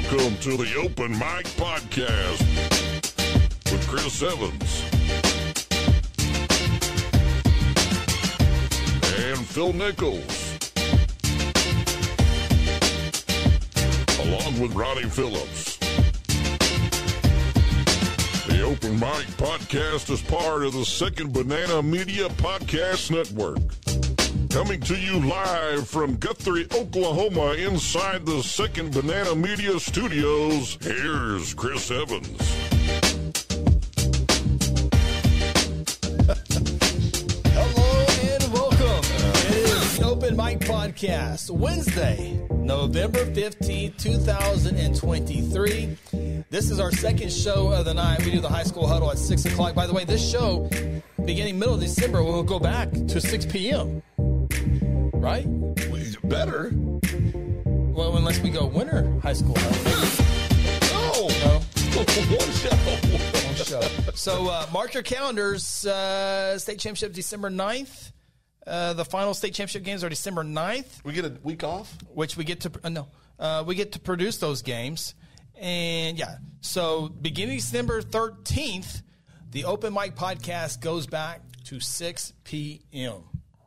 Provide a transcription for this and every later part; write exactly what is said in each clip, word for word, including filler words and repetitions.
Welcome to the Open Mic Podcast with Chris Evans and Phil Nichols, along with Ronnie Phillips. The Open Mic Podcast is part of the Second Banana Media Podcast Network. Coming to you live from Guthrie, Oklahoma, inside the Second Banana Media Studios, here's Chris Evans. Hello and welcome. It is the Open Mic Podcast, Wednesday, November fifteenth, twenty twenty-three. This is our second show of the night. We do the high school huddle at six o'clock. By the way, this show, beginning middle of December, will go back to six p.m., right? Better. Well, unless we go winter high school huddle. No. No. One show. One show. So uh, mark your calendars. Uh, state championship December ninth. Uh, the final state championship games are December ninth. We get a week off? Which we get to uh, no, uh, we get to produce those games, and yeah. So beginning December thirteenth, the Open Mic Podcast goes back to six p.m.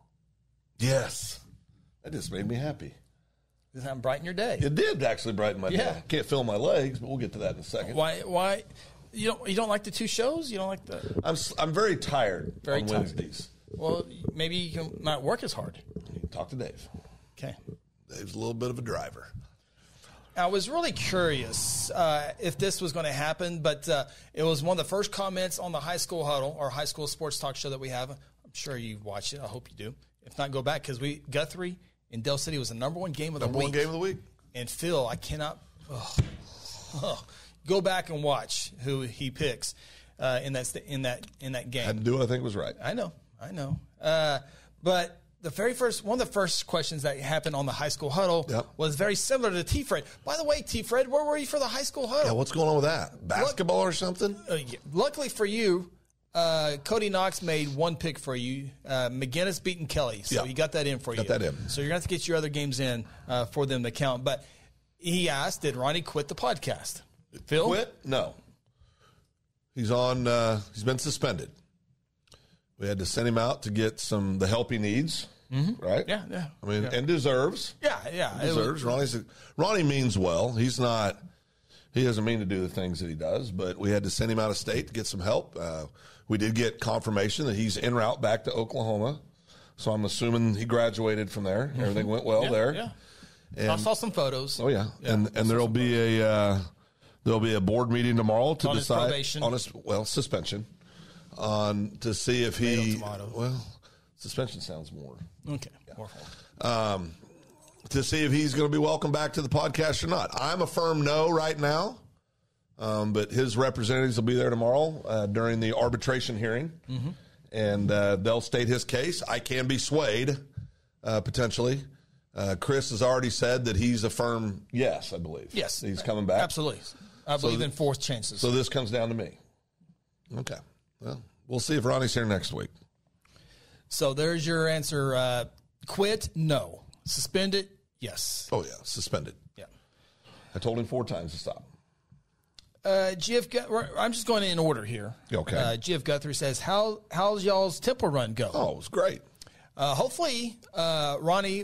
Yes, that just made me happy. Does that brighten your day? It did actually brighten my Yeah. day. Can't feel my legs, but we'll get to that in a second. Why? Why? You don't? You don't like the two shows? You don't like the? I'm s- I'm very tired Very on tired. Wednesdays. Well, maybe you can not work as hard. Talk to Dave. Okay. Dave's a little bit of a driver. I was really curious uh, if this was going to happen, but uh, it was one of the first comments on the High School Huddle, our high school sports talk show that we have. I'm sure you've watched it. I hope you do. If not, go back, because we Guthrie in Dell City was the number one game of the Number week. one game of the week. And Phil, I cannot ugh, ugh, go back and watch who he picks uh, in that in that in that game. Had to do what I think was right. I know, I know. Uh, but the very first, one of the first questions that happened on the high school huddle Yep. was very similar to T-Fred. By the way, T-Fred, where were you for the high school huddle? Yeah, what's going on with that? Basketball or something? Uh, yeah. Luckily for you, uh, Cody Knox made one pick for you. Uh, McGinnis beating Kelly, so Yeah. he got that in for Got you. that in. So you're going to have to get your other games in uh, for them to count. But he asked, did Ronnie quit the podcast? Phil? Quit? No. He's on. Uh, he's been suspended. We had to send him out to get some the help he needs. Mm-hmm. Right? Yeah, yeah. I mean, yeah. and deserves. Yeah, yeah. It was- Deserves. Ronnie's a, Ronnie means well. He's not. He doesn't mean to do the things that he does, but we had to send him out of state to get some help. Uh, we did get confirmation that he's en route back to Oklahoma, so I'm assuming he graduated from there. Mm-hmm. Everything went well yeah, there. Yeah. And, I saw some photos. oh yeah, Yeah, and and there'll be a uh, there'll be a board meeting tomorrow to On his decide probation. on his well suspension on to see if he Tomato, tomato. well suspension sounds more. Okay. More fun. Um, to see if he's going to be welcome back to the podcast or not. I'm a firm no right now, um, but his representatives will be there tomorrow uh, during the arbitration hearing, mm-hmm. and uh, they'll state his case. I can be swayed, uh, potentially. Uh, Chris has already said that he's a firm yes, I believe. Yes. He's coming back. Absolutely. I believe th- in fourth chances. So this comes down to me. Okay. Well, we'll see if Ronnie's here next week. So there's your answer. Uh, quit? No. Suspended? Yes. Oh, yeah, suspended. Yeah. I told him four times to stop. Uh, G F, Gut- I'm just going in order here. Okay. Uh, G F Guthrie says, "How how's y'all's Temple run go?" Oh, it was great. Uh, hopefully, uh, Ronnie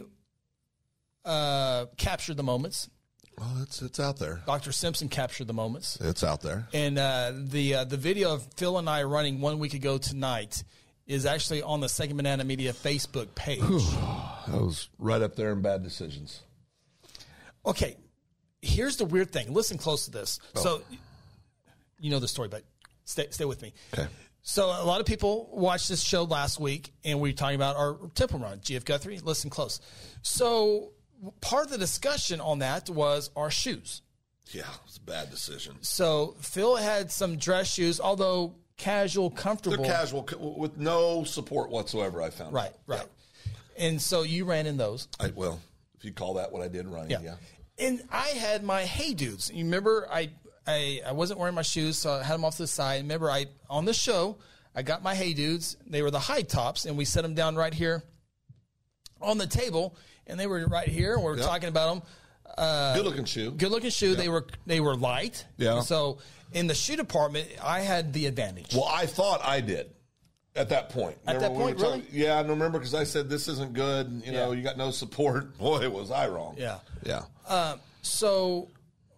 uh, captured the moments. Well, it's it's out there. Doctor Simpson captured the moments. It's out there. And uh, the uh, the video of Phil and I running one week ago tonight is actually on the Second Banana Media Facebook page. That was right up there in bad decisions. Okay, here's the weird thing. Listen close to this. Oh. So, you know the story, but stay stay with me. Okay. So a lot of people watched this show last week, and we were talking about our Temple run. G F Guthrie, listen close. So part of the discussion on that was our shoes. Yeah, it was a bad decision. So Phil had some dress shoes, although casual, comfortable. They're casual with no support whatsoever, I found. Right, right. And so you ran in those. I, well, if you call that what I did running, yeah. yeah. And I had my Hey Dudes. You remember I, I I wasn't wearing my shoes, so I had them off to the side. Remember, I on the show, I got my Hey Dudes. They were the high tops, and we set them down right here on the table, and they were right here, and we were yep. talking about them. Uh, good looking shoe. Good looking shoe. Yeah. They were they were light. Yeah. So in the shoe department, I had the advantage. Well, I thought I did at that point. At remember that point, we really? Talking, yeah, I remember because I said this isn't good. You know, yeah. you got no support. Boy, was I wrong. Yeah. Yeah. Um, so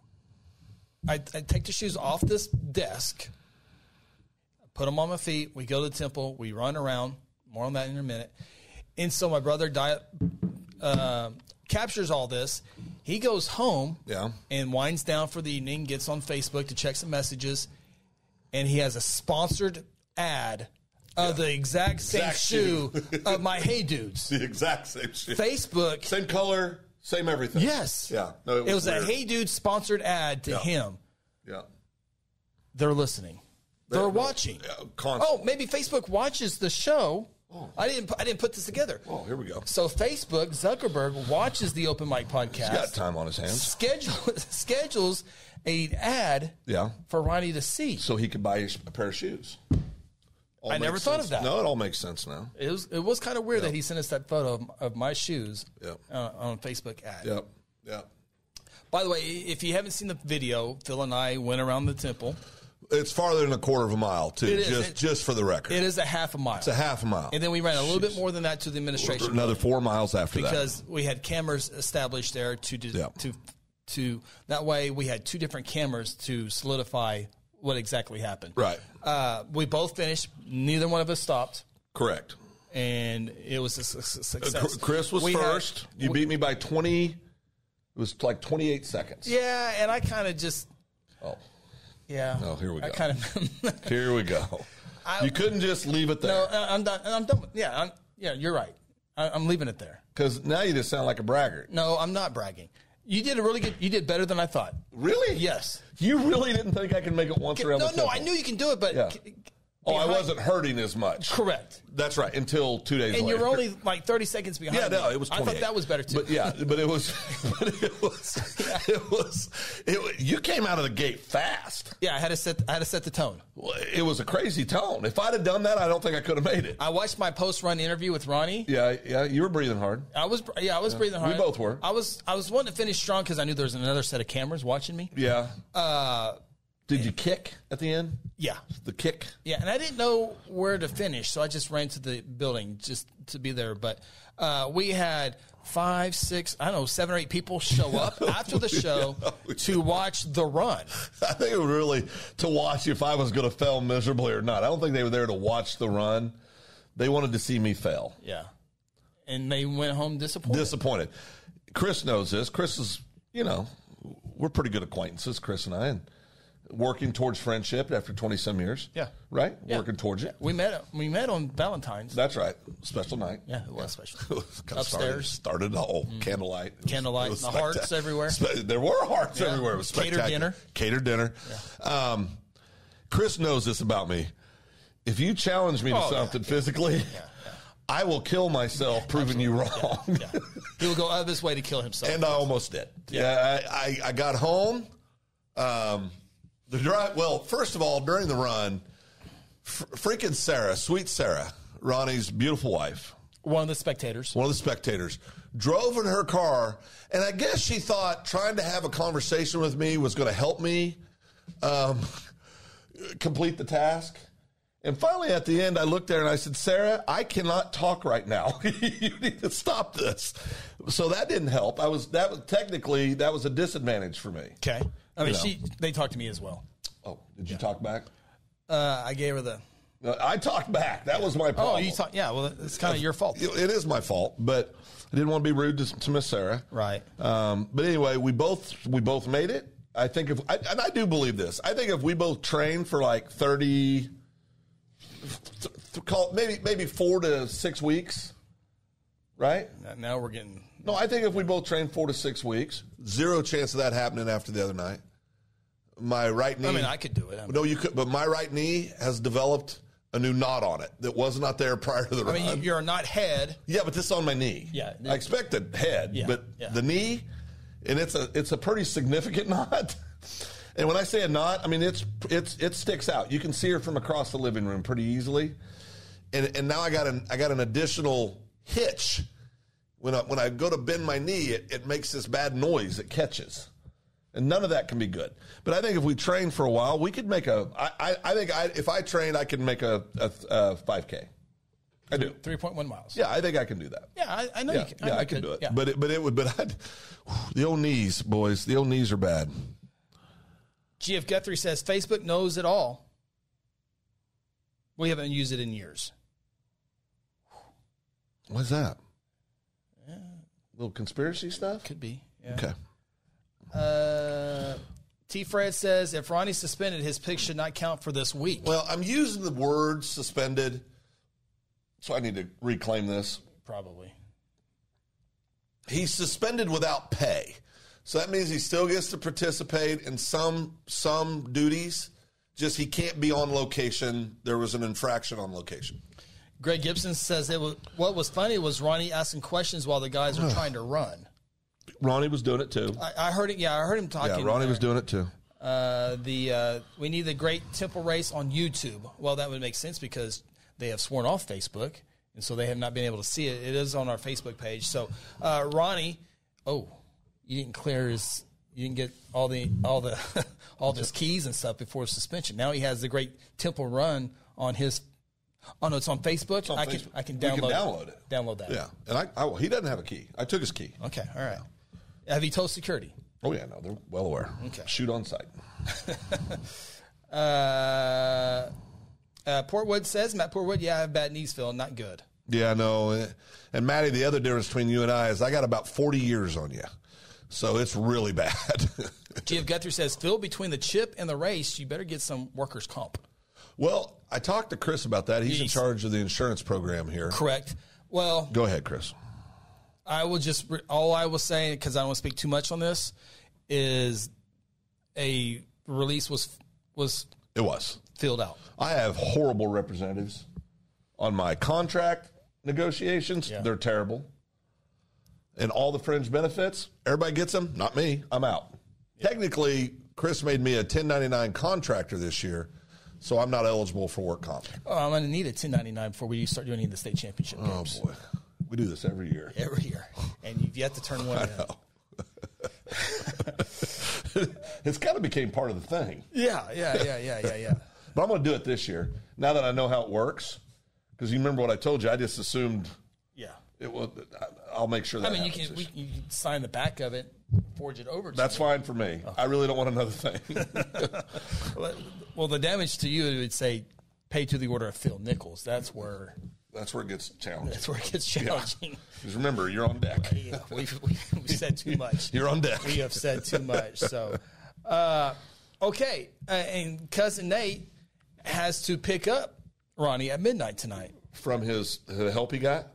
I, I take the shoes off this desk, put them on my feet. We go to the temple. We run around. More on that in a minute. And so my brother di- uh, captures all this. He goes home yeah. and winds down for the evening, gets on Facebook to check some messages, and he has a sponsored ad of yeah. the exact same exact shoe of my Hey Dudes. The exact same shoe. Facebook. Same color, same everything. Yes. Yeah. No, it was, it was a weird. Hey Dude sponsored ad to yeah. him. Yeah. They're listening. They're, They're watching. Yeah, oh, maybe Facebook watches the show. Oh. I didn't. I didn't put this together. Oh, here we go. So Facebook, Zuckerberg watches the Open Mic podcast. He's got time on his hands. Schedule, schedules an ad. Yeah. For Ronnie to see, so he could buy a pair of shoes. All I never thought sense. of that. No, it all makes sense now. It was. It was kind of weird yep. that he sent us that photo of, of my shoes. Yep. Uh, on Facebook ad. Yep. Yep. By the way, if you haven't seen the video, Phil and I went around the temple. It's farther than a quarter of a mile, too, it is, just it, just for the record. It is a half a mile. It's a half a mile. And then we ran a little Jeez. bit more than that to the administration. Another four miles after because that. Because we had cameras established there to, do, yep. to, to, that way we had two different cameras to solidify what exactly happened. Right. Uh, we both finished. Neither one of us stopped. Correct. And it was a success. Uh, Chris was we first. Had, you we, beat me by twenty. It was like twenty-eight seconds. Yeah, and I kind of just. Oh. Yeah. Oh, here we go. I kind of. Here we go. I, you couldn't just leave it there. No, I'm done. I'm done. With, yeah, I'm, yeah, you're right. I, I'm leaving it there. Because now you just sound like a braggart. No, I'm not bragging. You did a really good. You did better than I thought. Really? Yes. You really didn't think I could make it once around no, the temple? No, I knew you can do it, but. Yeah. C- Oh, I wasn't hurting as much. Correct. That's right. Until two days and later. And you're only like thirty seconds behind. Yeah, no, me. it was. I thought that was better too. But yeah, but it was. But it was. Yeah. It was. It, you came out of the gate fast. Yeah, I had to set. I had to set the tone. Well, it was a crazy tone. If I'd have done that, I don't think I could have made it. I watched my post-run interview with Ronnie. Yeah, yeah, you were breathing hard. I was. Yeah, I was yeah. breathing hard. We both were. I was. I was wanting to finish strong because I knew there was another set of cameras watching me. Yeah. Uh. Did you kick at the end? Yeah. The kick? Yeah, and I didn't know where to finish, so I just ran to the building just to be there. But uh, we had five, six, I don't know, seven or eight people show up after the show to watch the run. I think it was really to watch if I was going to fail miserably or not. I don't think they were there to watch the run. They wanted to see me fail. Yeah. And they went home disappointed. Disappointed. Chris knows this. Chris is, you know, we're pretty good acquaintances, Chris and I, and working towards friendship after twenty-some years. Yeah. Right? Yeah. Working towards it. We met We met on Valentine's. That's right. Special night. Yeah, it was yeah. special. It was Upstairs. Started, started the whole mm. candlelight. Candlelight. The hearts everywhere. Spe- there were hearts yeah. everywhere. It was spectacular. Catered dinner. Catered dinner. Yeah. Um, Chris knows this about me. If you challenge me to oh, something yeah. physically, yeah. Yeah. I will kill myself proving you wrong. Yeah. Yeah. He will go out of his way to kill himself. And I almost did. Yeah, yeah I, I, I got home. Um, The drive. Well, first of all, during the run, fr- freaking Sarah, sweet Sarah, Ronnie's beautiful wife, one of the spectators, one of the spectators, drove in her car, and I guess she thought trying to have a conversation with me was going to help me um, complete the task. And finally, at the end, I looked there and I said, "Sarah, I cannot talk right now. You need to stop this." So that didn't help. I was that was technically that was a disadvantage for me. Okay. I mean, you know. she they talked to me as well. Oh, did you yeah. talk back? Uh, I gave her the. Uh, I talked back. That was my problem. Oh, you talk? Yeah. Well, it's kind of your fault. It is my fault, but I didn't want to be rude to, to Miss Sarah. Right. Um, but anyway, we both we both made it. I think if I, and I do believe this. I think if we both trained for like thirty, th- th- call maybe maybe four to six weeks, right? Now we're getting. No, I think if we both trained four to six weeks, zero chance of that happening after the other night. My right knee. I mean, I could do it. I mean, no, you could, but my right knee has developed a new knot on it that was not there prior to the I run. mean, you're not head. Yeah, but this is on my knee. Yeah, I expected head, yeah, but yeah. the knee, and it's a it's a pretty significant knot. And when I say a knot, I mean it's it's it sticks out. You can see her from across the living room pretty easily. And and now I got an I got an additional hitch When I, when I go to bend my knee, it, it makes this bad noise. It catches. And none of that can be good. But I think if we train for a while, we could make a I, I, I think I, if I trained, I could make a, a, a five K. I do. three point one miles. Yeah, I think I can do that. Yeah, I, I know Yeah, you can. yeah, I, I can could, do it. Yeah. But it, but it would. But I'd, the old knees, boys. The old knees are bad. G F Guthrie says Facebook knows it all. We haven't used it in years. What's that? Yeah. Little conspiracy stuff? Could be. Yeah. Okay. Uh, T. Fred says if Ronnie's suspended, his pick should not count for this week. Well, I'm using the word suspended, so I need to reclaim this. Probably. He's suspended without pay. So that means he still gets to participate in some some duties, just he can't be on location. There was an infraction on location. Greg Gibson says it was, what was funny was Ronnie asking questions while the guys were trying to run. Ronnie was doing it too. I, I heard it. Yeah, I heard him talking. Yeah, Ronnie there. was doing it too. Uh, the uh, we need the Great Temple Race on YouTube. Well, that would make sense because they have sworn off Facebook, and so they have not been able to see it. It is on our Facebook page. So, uh, Ronnie, oh, you didn't clear his, you didn't get all the all the all of his keys and stuff before suspension. Now he has the Great Temple Run on his. Oh no, it's on Facebook. It's on I Facebook. can I can We download can download it. Download that. Yeah, and I, I he doesn't have a key. I took his key. Okay. All right. Have you told security? Oh yeah, no, they're well aware. Okay. Shoot on sight. uh, uh, Portwood says Matt Portwood. Yeah, I have bad knees, Phil. Not good. Yeah, no, and Matty, the other difference between you and I is I got about forty years on you, so it's really bad. G F Guthrie says Phil, between the chip and the race, you better get some workers' comp. Well, I talked to Chris about that. He's, He's in charge of the insurance program here. Correct. Well, go ahead, Chris. I will just all I will say, because I don't want to speak too much on this, is a release was was it was filled out. I have horrible representatives on my contract negotiations. Yeah. They're terrible, and all the fringe benefits, everybody gets them. Not me. I'm out. Yeah. Technically, Chris made me a ten ninety-nine contractor this year, so I'm not eligible for work comp. Oh, I'm going to need a ten ninety-nine before we start doing the state championship games. Oh boy. We do this every year. Every year. And you've yet to turn one I in. know. It's kind of became part of the thing. Yeah, yeah, yeah, yeah, yeah, yeah. But I'm going to do it this year, now that I know how it works. Because you remember what I told you, I just assumed yeah. it will. I'll make sure that I mean, you happens can, this we, you can sign the back of it, forge it over to That's me. fine for me. Okay. I really don't want another thing. Well, the damage to you, it would say pay to the order of Phil Nichols. That's where... That's where it gets challenging. That's where it gets challenging. Because yeah. remember, you're on deck. Yeah, we've, we've said too much. You're on deck. We have said too much. So, uh, okay. Uh, and Cousin Nate has to pick up Ronnie at midnight tonight. From his the help he got?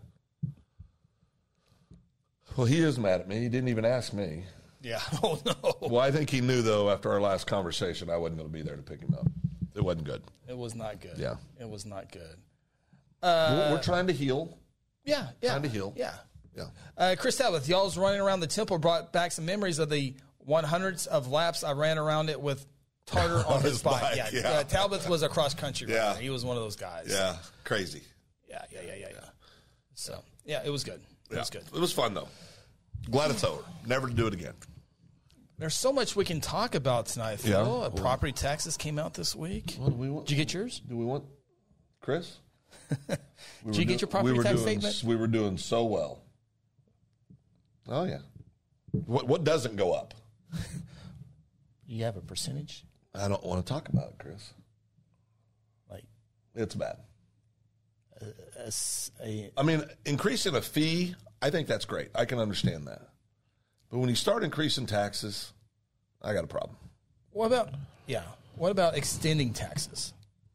Well, he is mad at me. He didn't even ask me. Yeah. Oh, no. Well, I think he knew, though, after our last conversation, I wasn't going to be there to pick him up. It wasn't good. It was not good. Yeah. It was not good. Uh, we're, we're trying to heal. Yeah, yeah. Trying to heal. Yeah. Yeah. Uh, Chris Talbot, y'all's running around the temple brought back some memories of the hundreds of laps I ran around it with Tartar on, on his, his bike. bike. Yeah. yeah. Uh, Talbot was a cross country runner. Yeah. He was one of those guys. Yeah. Crazy. Yeah, yeah, yeah, yeah, yeah. So, yeah, it was good. It yeah. was good. It was fun, though. Glad it's over. Never to do it again. There's so much we can talk about tonight, Phil. Yeah. Uh, property taxes came out this week. What do we want? Did you get yours? Do we want Chris? We Did you get your property we tax doing, statement? We were doing so well. Oh, yeah. What what doesn't go up? You have a percentage? I don't want to talk about it, Chris. Like It's bad. A, a, a, I mean, increasing a fee, I think that's great. I can understand that. But when you start increasing taxes, I got a problem. What about, yeah, what about extending taxes?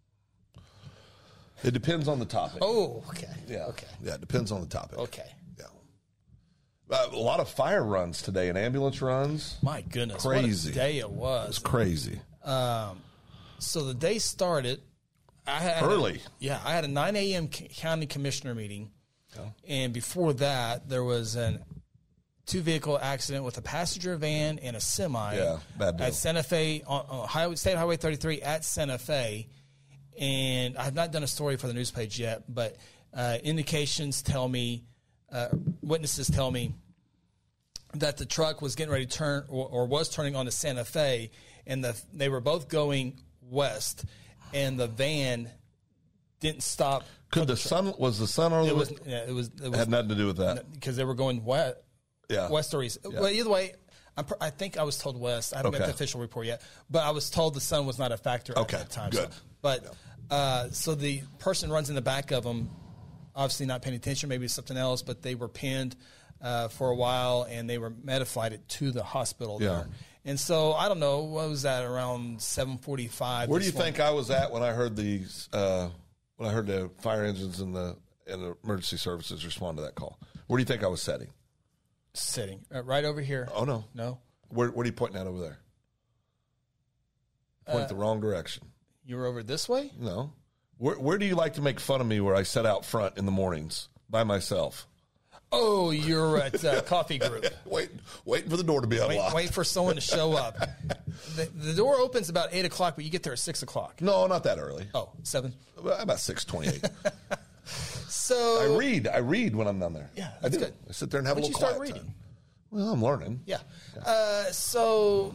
It depends on the topic. Oh, okay. Yeah. Okay. Yeah, it depends on the topic. Okay. Yeah. Uh, a lot of fire runs today and ambulance runs. My goodness. Crazy. What a day it was. It's crazy. Um, so the day started. I had Early. A, yeah, I had a nine a.m. county commissioner meeting. Oh. And before that, there was an two-vehicle accident with a passenger van and a semi yeah, bad deal. at Santa Fe, on, on highway, State Highway thirty-three at Santa Fe. And I have not done a story for the news page yet, but uh, indications tell me uh, witnesses tell me that the truck was getting ready to turn or, or was turning onto Santa Fe, and the, they were both going west, and the van didn't stop. Could the sun was the sun or It the was, yeah, it was, it was had nothing to do with that because they were going west, Yeah. west or east. Yeah. Well, either way, I'm, pr- I think I was told west. I haven't Okay. got the official report yet, but I was told the sun was not a factor Okay, at that time. good. So, but uh, so the person runs in the back of them, obviously not paying attention, maybe something else, but they were pinned uh, for a while, and they were metaflighted to the hospital Yeah. there. And so I don't know, what was that, around seven forty-five? Where do you think I was at when I heard the uh, when I heard the fire engines and the and the emergency services respond to that call? Where do you think I was sitting? Sitting uh, right over here. Oh no, No, Where, what are you pointing at over there? Point the wrong direction. you were over this way. No. Where, where do you like to make fun of me where I sit out front in the mornings by myself? Oh, you're at uh, Coffee Group. Wait, waiting for the door to be Wait, unlocked. wait for someone to show up. The, the door opens about eight o'clock, but you get there at six o'clock. No, not that early. Oh, seven. About six twenty-eight. So I read. I read when I'm down there. Yeah, I that's do. good. I sit there and have When'd a you little start quiet reading? time. Well, I'm learning. Yeah. Uh, so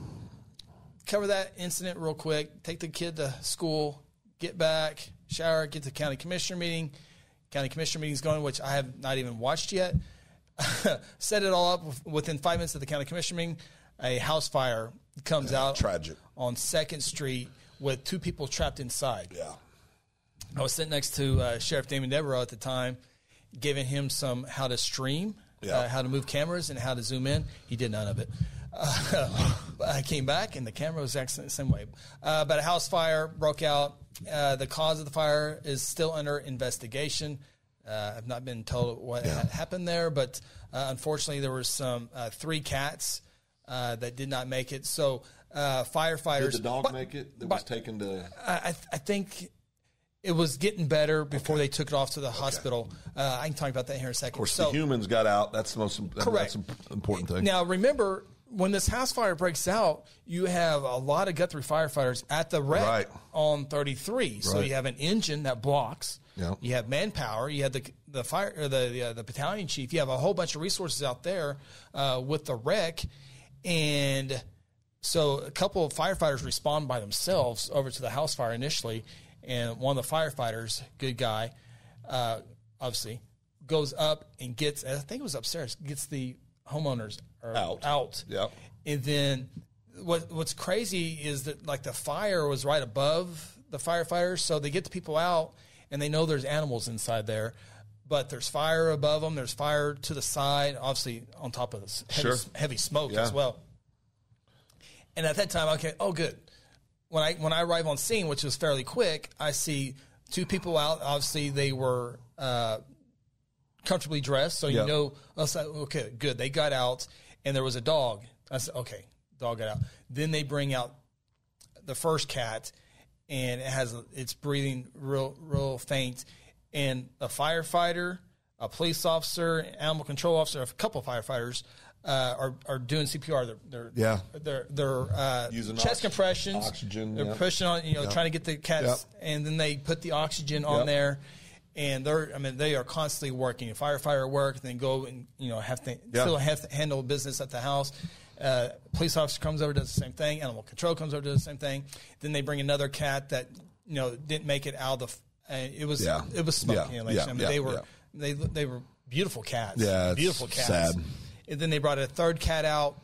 cover that incident real quick. Take the kid to school. Get back. Shower. Get to the county commissioner meeting. County commissioner meeting's going, which I have not even watched yet. Set it all up within five minutes of the county commissioner meeting. A house fire comes Yeah, out tragic. on Second Street with two people trapped inside. Yeah. I was sitting next to uh, Sheriff Damon Devereaux at the time, giving him some how to stream, Yeah. uh, how to move cameras, and how to zoom in. He did none of it. Uh, I came back, and the camera was excellent the same way. Uh, but a house fire broke out. Uh, the cause of the fire is still under investigation. Uh, I've not been told what Yeah. ha- happened there, but uh, unfortunately, there were some uh, three cats uh, that did not make it. So uh, firefighters. Did the dog but- make it? That but- was taken to. I, I th- I think it was getting better before they took it off to the hospital. Uh, I can talk about that here in a second. Of course, so, the humans got out. That's the most. Correct. That's an important thing. Now, remember, when this house fire breaks out, you have a lot of Guthrie firefighters at the wreck Right. on thirty-three. So Right. you have an engine that blocks. Yeah. You have manpower. You have the the fire or the the, uh, the battalion chief. You have a whole bunch of resources out there uh, with the wreck, and so a couple of firefighters respond by themselves over to the house fire initially, and one of the firefighters, good guy, uh, obviously, goes up and gets. I think it was upstairs. Gets the homeowners or Out. out. Yep. And then what what's crazy is that like the fire was right above the firefighters, so they get the people out and they know there's animals inside there, but there's fire above them. There's fire to the side, obviously on top of this heavy, Sure. heavy smoke Yeah. as well. And at that time, okay, oh good. When I when I arrive on scene, which was fairly quick, I see two people out. Obviously, they were uh, comfortably dressed, so Yeah. you know. I was like, okay, good. They got out, and there was a dog. I said, okay, dog got out. Then they bring out the first cat, and it has it's breathing real real faint, and a firefighter, a police officer, an animal control officer, a couple of firefighters. Uh, are are doing C P R. They're they're Yeah. they're they're uh, Using chest ox- compressions. oxygen, They're yeah. pushing on, you know, Yeah. trying to get the cats, Yep. and then they put the oxygen on Yep. there, and they're I mean they are constantly working. Firefighter work, then go and you know have to Yeah. still have to handle business at the house. Uh, police officer comes over, does the same thing. Animal control comes over, does the same thing. Then they bring another cat that you know didn't make it out of the. Uh, it was Yeah. it was smoke. Yeah. You know, like, Yeah. I mean, Yeah. they were Yeah. they they were beautiful cats. Yeah, it's beautiful cats. sad. And then they brought a third cat out,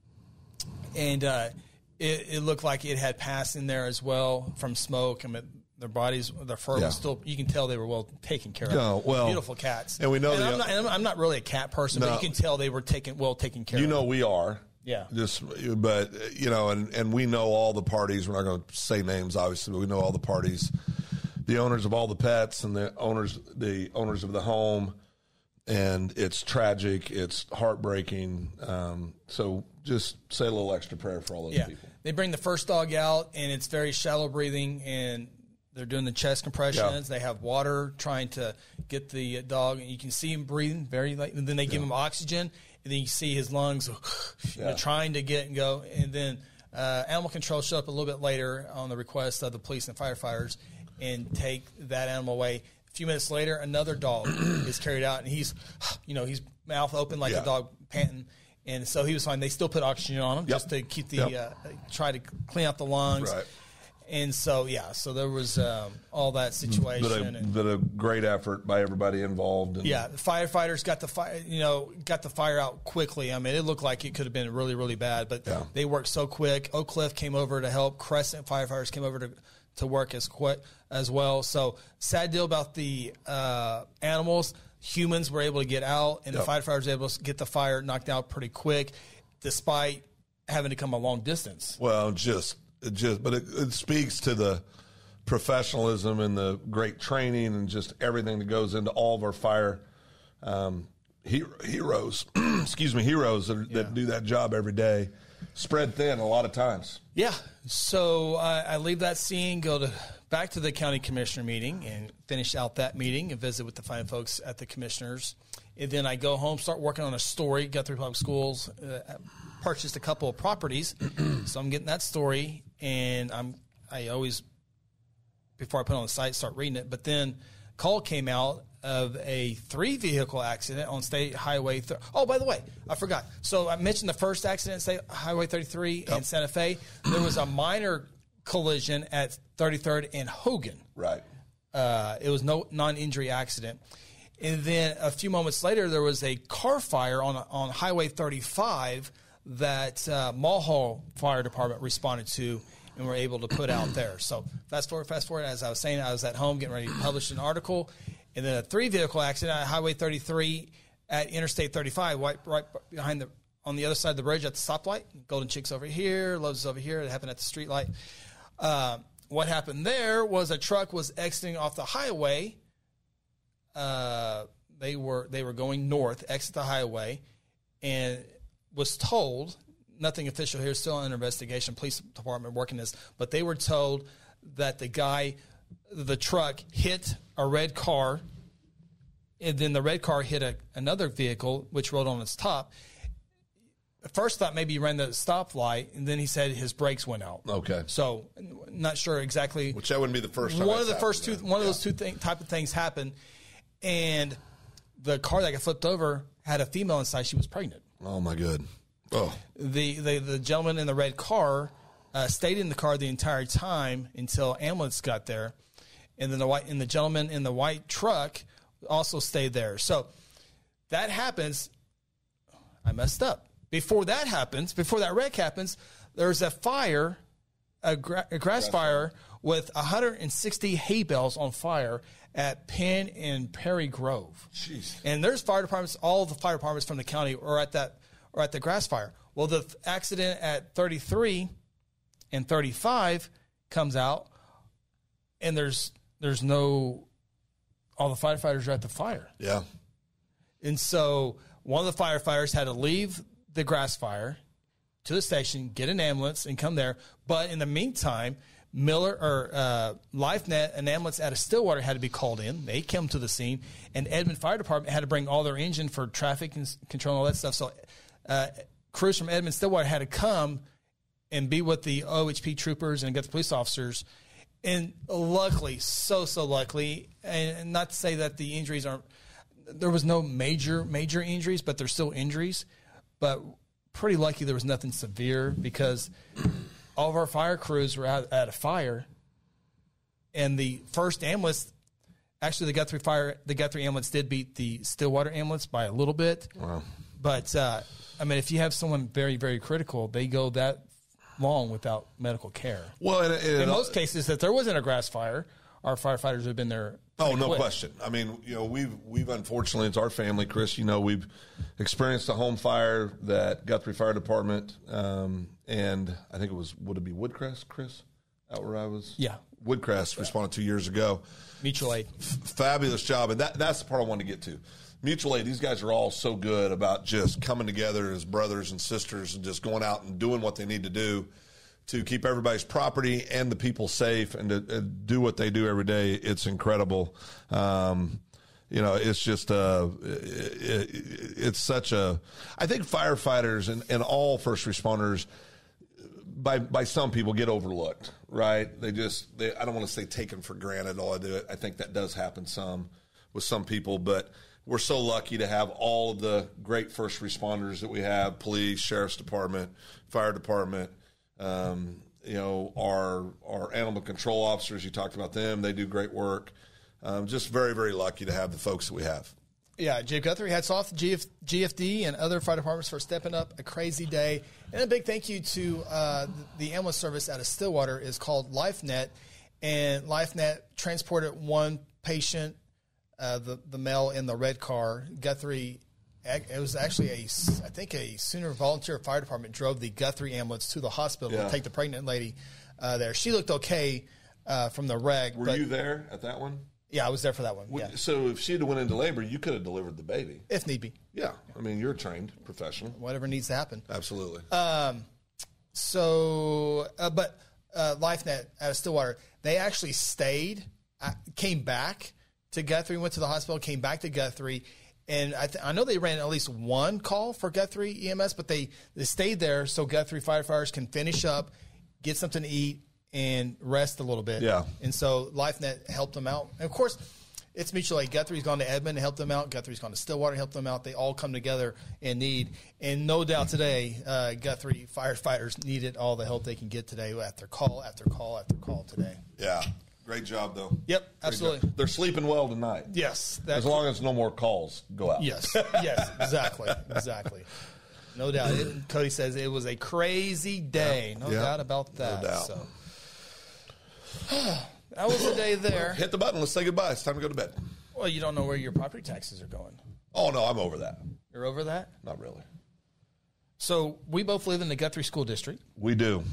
and uh, it, it looked like it had passed in there as well from smoke. I mean, their bodies, their fur Yeah. was still. You can tell they were well taken care of. No, well, beautiful cats. and we know the- I'm, not, and I'm, I'm not really a cat person, No. but you can tell they were taken well taken care You of. know we are. Yeah. Just, but you know, and and we know all the parties. We're not going to say names, obviously, but we know all the parties, the owners of all the pets, and the owners, the owners of the home, and it's tragic. It's heartbreaking. Um, so just say a little extra prayer for all those Yeah, people. they bring the first dog out, and it's very shallow breathing, and they're doing the chest compressions. Yeah. They have water trying to get the dog, and you can see him breathing very light. And then they give him oxygen, and then you see his lungs you know, Yeah. trying to get and go. And then uh, animal control show up a little bit later on the request of the police and firefighters and take that animal away. A few minutes later, another dog is carried out, and he's, you know, he's mouth open like Yeah. a dog panting. And so he was fine. They still put oxygen on him Yep. just to keep the, Yep. uh, try to clean out the lungs. Right. And so, yeah, so there was um, all that situation. But a, and, but a great effort by everybody involved. And yeah, the firefighters got the fire, you know, got the fire out quickly. I mean, it looked like it could have been really, really bad, but Yeah. they worked so quick. Oak Cliff came over to help. Crescent firefighters came over to to work as quick as well. So sad deal about the uh, animals. Humans were able to get out, and Yep. the firefighters were able to get the fire knocked out pretty quick, despite having to come a long distance. Well, just it just, but it, it speaks to the professionalism and the great training and just everything that goes into all of our fire um, he, heroes. excuse me, heroes that, Yeah. that do that job every day. Spread thin a lot of times. Yeah. So uh, I leave that scene, go to back to the county commissioner meeting, and finish out that meeting and visit with the fine folks at the commissioners. And then I go home, start working on a story. Guthrie Public Schools uh, purchased a couple of properties, so I'm getting that story, and I'm I always before I put it on the site start reading it. But then call came out of a three vehicle accident on State Highway. Th- oh, by the way, I forgot. So I mentioned the first accident, State Highway thirty-three in Santa Fe. There was a minor collision at thirty-third and Hogan. Right. Uh, it was no non-injury accident. And then a few moments later, there was a car fire on on Highway thirty-five that uh, Mulhall Fire Department responded to and were able to put out there. So fast forward, fast forward. As I was saying, I was at home getting ready to publish an article, and then a three-vehicle accident at Highway thirty-three at Interstate thirty-five, right, right behind the on the other side of the bridge at the stoplight. Golden Chicks over here, Lowe's is over here. It happened at the street light. Uh, what happened there was a truck was exiting off the highway. Uh, they were they were going north, exit the highway, and was told, nothing official here, still under investigation, police department working this, but they were told that the guy, the truck hit a red car, and then the red car hit a, another vehicle, which rolled on its top. At first thought maybe he ran the stoplight, and then he said his brakes went out. Okay. So, not sure exactly. Which that wouldn't be the first time. One of the that's first two, happened, one of yeah. those two thing, type of things happened, and the car that got flipped over had a female inside. She was pregnant. Oh my good. Oh. The the, the gentleman in the red car uh, stayed in the car the entire time until ambulance got there, and then the white and the gentleman in the white truck also stayed there. So that happens. I messed up. Before that happens, before that wreck happens, there's a fire, a, gra- a grass fire with one hundred sixty hay bales on fire at Penn and Perry Grove. Jeez. And there's fire departments, all the fire departments from the county are at that or at the grass fire. Well, the th- accident at thirty-three and thirty-five comes out, and there's there's no, all the firefighters are at the fire. Yeah. And so one of the firefighters had to leave the grass fire to the station, get an ambulance, and come there. But in the meantime, Miller or uh, LifeNet, an ambulance out of Stillwater, had to be called in. They came to the scene, and Edmond Fire Department had to bring all their engine for traffic and control and all that stuff. So uh, crews from Edmond Stillwater had to come and be with the O H P troopers and get the police officers. And luckily, so, so luckily, and not to say that the injuries aren't, there was no major, major injuries, but there's still injuries. But pretty lucky there was nothing severe because all of our fire crews were out at a fire. And the first ambulance, actually the Guthrie fire, the Guthrie ambulance did beat the Stillwater ambulance by a little bit. Wow. But, uh, I mean, if you have someone very, very critical, they go that long without medical care. Well, and, and In most cases, if there wasn't a grass fire, our firefighters have been there. Oh, no quick. question. I mean, you know, we've we've unfortunately, it's our family, Chris. You know, we've experienced a home fire that Guthrie Fire Department, um, and I think it was would it be Woodcrest, Chris, out where I was. Yeah, Woodcrest responded two years ago. Mutual aid, F- fabulous job, and that that's the part I wanted to get to. Mutual aid. These guys are all so good about just coming together as brothers and sisters and just going out and doing what they need to do to keep everybody's property and the people safe and to uh, do what they do every day. It's incredible. Um, you know, it's just, uh, it, it, it's such a, I think firefighters and, and all first responders, by by some people get overlooked, right? They just they I don't want to say taken for granted. All I do it. I think that does happen some with some people, but we're so lucky to have all of the great first responders that we have: police, sheriff's department, fire department. Um, you know, our our animal control officers. You talked about them; they do great work. Um, just very very lucky to have the folks that we have. Yeah, Jake Guthrie, hats off to G F, G F D and other fire departments for stepping up. A crazy day. And a big thank you to uh, the ambulance service out of Stillwater is called LifeNet. And LifeNet transported one patient, uh, the, the male in the red car. Guthrie, it was actually a, I think a Sooner Volunteer Fire Department drove the Guthrie ambulance to the hospital yeah. to take the pregnant lady uh, there. She looked okay uh, from the wreck. Were but, you there at that one? Yeah, I was there for that one. Yeah. So if she had went into labor, you could have delivered the baby. If need be. Yeah. I mean, you're a trained professional. Whatever needs to happen. Absolutely. Um, so, uh, but uh, LifeNet out of Stillwater, they actually stayed, uh, came back to Guthrie, went to the hospital, came back to Guthrie. And I, th- I know they ran at least one call for Guthrie E M S, but they, they stayed there so Guthrie firefighters can finish up, get something to eat, and rest a little bit. Yeah. And so LifeNet helped them out. And, of course, it's mutual aid. Guthrie's gone to Edmond and helped them out. Guthrie's gone to Stillwater and helped them out. They all come together in need. And no doubt today, uh, Guthrie firefighters needed all the help they can get today after call after call after call today. Yeah. Great job, though. Yep, Great absolutely. job. They're sleeping well tonight. Yes. As long as no more calls go out. Yes, yes, exactly, exactly. No doubt. It, Cody says it was a crazy day. No Yeah. doubt about that. No doubt. So. That was the day there. Hit the button. Let's say goodbye. It's time to go to bed. Well, you don't know where your property taxes are going. Oh, no, I'm over that. You're over that? Not really. So we both live in the Guthrie School District. We do.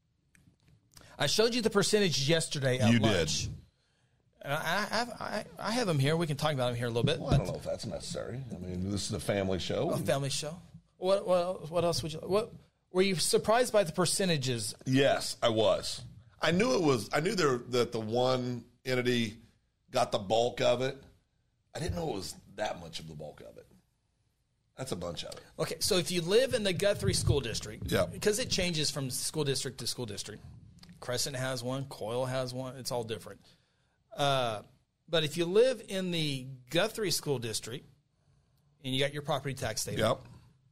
I showed you the percentage yesterday at You lunch. did. And I, I, have, I, I have them here. We can talk about them here a little bit. Well, I don't know if that's necessary. I mean, this is a family show. A family show. What, what, what else would you? What were you surprised by the percentages? Yes, I was. I knew it was. I knew there that the one entity got the bulk of it. I didn't know it was that much of the bulk of it. That's a bunch of it. Okay, so if you live in the Guthrie School District, Yeah. because it changes from school district to school district. Crescent has one, Coyle has one. It's all different. Uh, but if you live in the Guthrie School District and you got your property tax statement, Yep.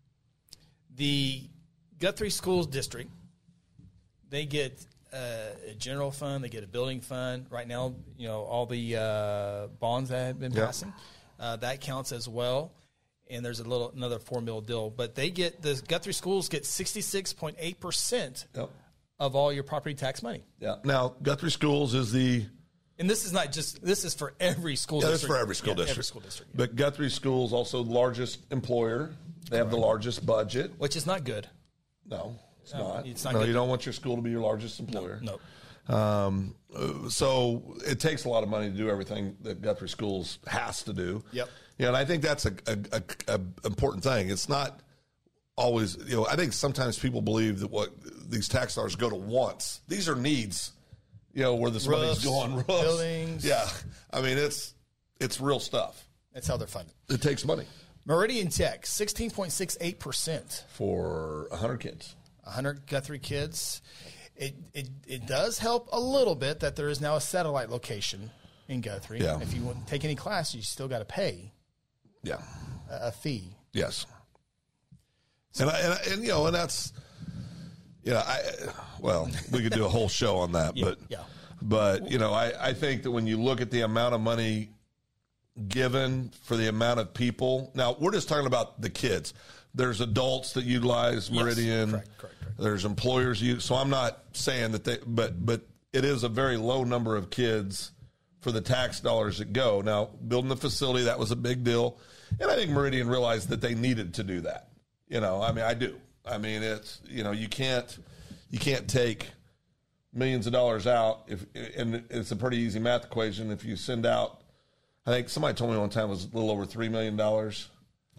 the Guthrie School District, they get uh, a general fund, they get a building fund. Right now, you know, all the uh, bonds that have been Yep. passing, uh, that counts as well. And there's a little another four mil deal, but they get the Guthrie schools get sixty-six point eight percent Yep. of all your property tax money. Yeah. Now, Guthrie Schools is the And this is not just this is for every school yeah, that's district. for every school Yeah, district. Every school district, yeah. But Guthrie Schools also the largest employer. They have the largest budget. Which is not good. No, it's No, not. it's not no, good. you don't want your school to be your largest employer. No. Um, uh, so it takes a lot of money to do everything that Guthrie Schools has to do. Yep. Yeah, and I think that's a, a, a, a important thing. It's not always, you know, I think sometimes people believe that what these tax dollars go to once. These are needs, you know, where this money's Roofs, going. Roofs. buildings. Yeah. I mean, it's it's real stuff. That's how they're funded. It takes money Meridian Tech, sixteen point six eight percent. for one hundred kids. one hundred Guthrie kids. It, it it does help a little bit that there is now a satellite location in Guthrie. Yeah. If you want to take any class, you still got to pay Yeah. a, a fee. Yes. And, I, and, I, and, you know, and that's, you know, I, well, we could do a whole show on that, Yeah, but, yeah. but, you know, I, I think that when you look at the amount of money given for the amount of people, now we're just talking about the kids. There's adults that utilize Yes, Meridian. correct, correct, correct. There's employers use. So I'm not saying that they, but, but it is a very low number of kids for the tax dollars that go. Now, building the facility, that was a big deal. And I think Meridian realized that they needed to do that. You know, I mean, I do. I mean, it's, you know, you can't, you can't take millions of dollars out if, and it's a pretty easy math equation. If you send out, I think somebody told me one time it was a little over three million dollars.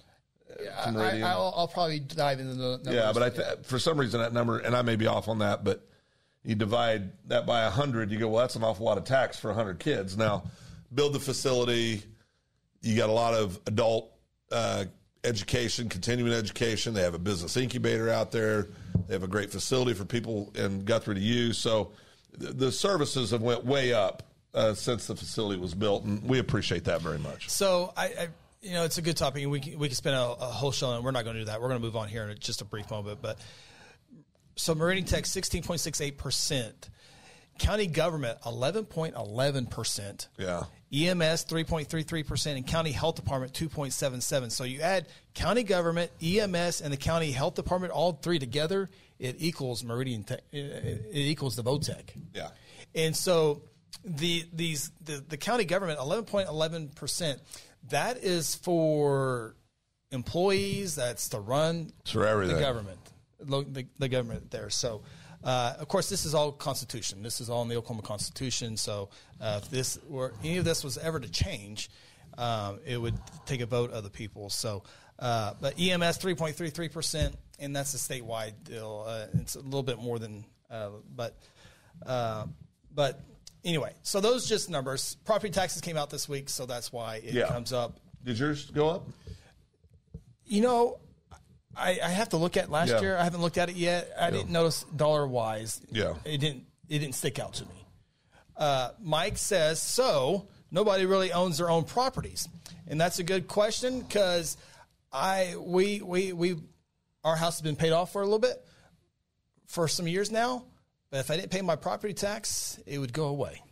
I, I, I'll, I'll probably dive into the numbers. Yeah, but I th- for some reason that number, and I may be off on that, but you divide that by one hundred, you go, well, that's an awful lot of tax for one hundred kids. Now, build the facility, you got a lot of adult uh, education, continuing education. They have a business incubator out there. They have a great facility for people in Guthrie to use. So the, the services have went way up uh, since the facility was built, and we appreciate that very much. So I, I you know, it's a good topic. We can, we can spend a, a whole show, and we're not going to do that. We're going to move on here in just a brief moment. But so Meridian Tech, sixteen point six eight percent. County government, eleven point one one percent. Yeah. E M S, three point three three percent, and county health department, two point seven seven. So you add county government, E M S, and the county health department, all three together, it equals Meridian Tech, it equals the VOTEC. Yeah. And so the these the, the county government, eleven point one one percent, that is for employees, that's to run for everything. the government, the, the government there. So Uh, of course, this is all Constitution. This is all in the Oklahoma Constitution. So uh, if this were any of this was ever to change, um, it would take a vote of the people. So, uh, but E M S three point three three percent, and that's a statewide deal. Uh, it's a little bit more than, uh, but, uh, but anyway. So those just numbers. Property taxes came out this week, so that's why it yeah. comes up. Did yours go up? You know. I, I have to look at last Yeah. year. I haven't looked at it yet. I Yeah. didn't notice dollar wise. Yeah. It didn't it didn't stick out to me. Uh, Mike says, so nobody really owns their own properties. And that's a good question because I we we we our house has been paid off for a little bit for some years now. But if I didn't pay my property tax, it would go away.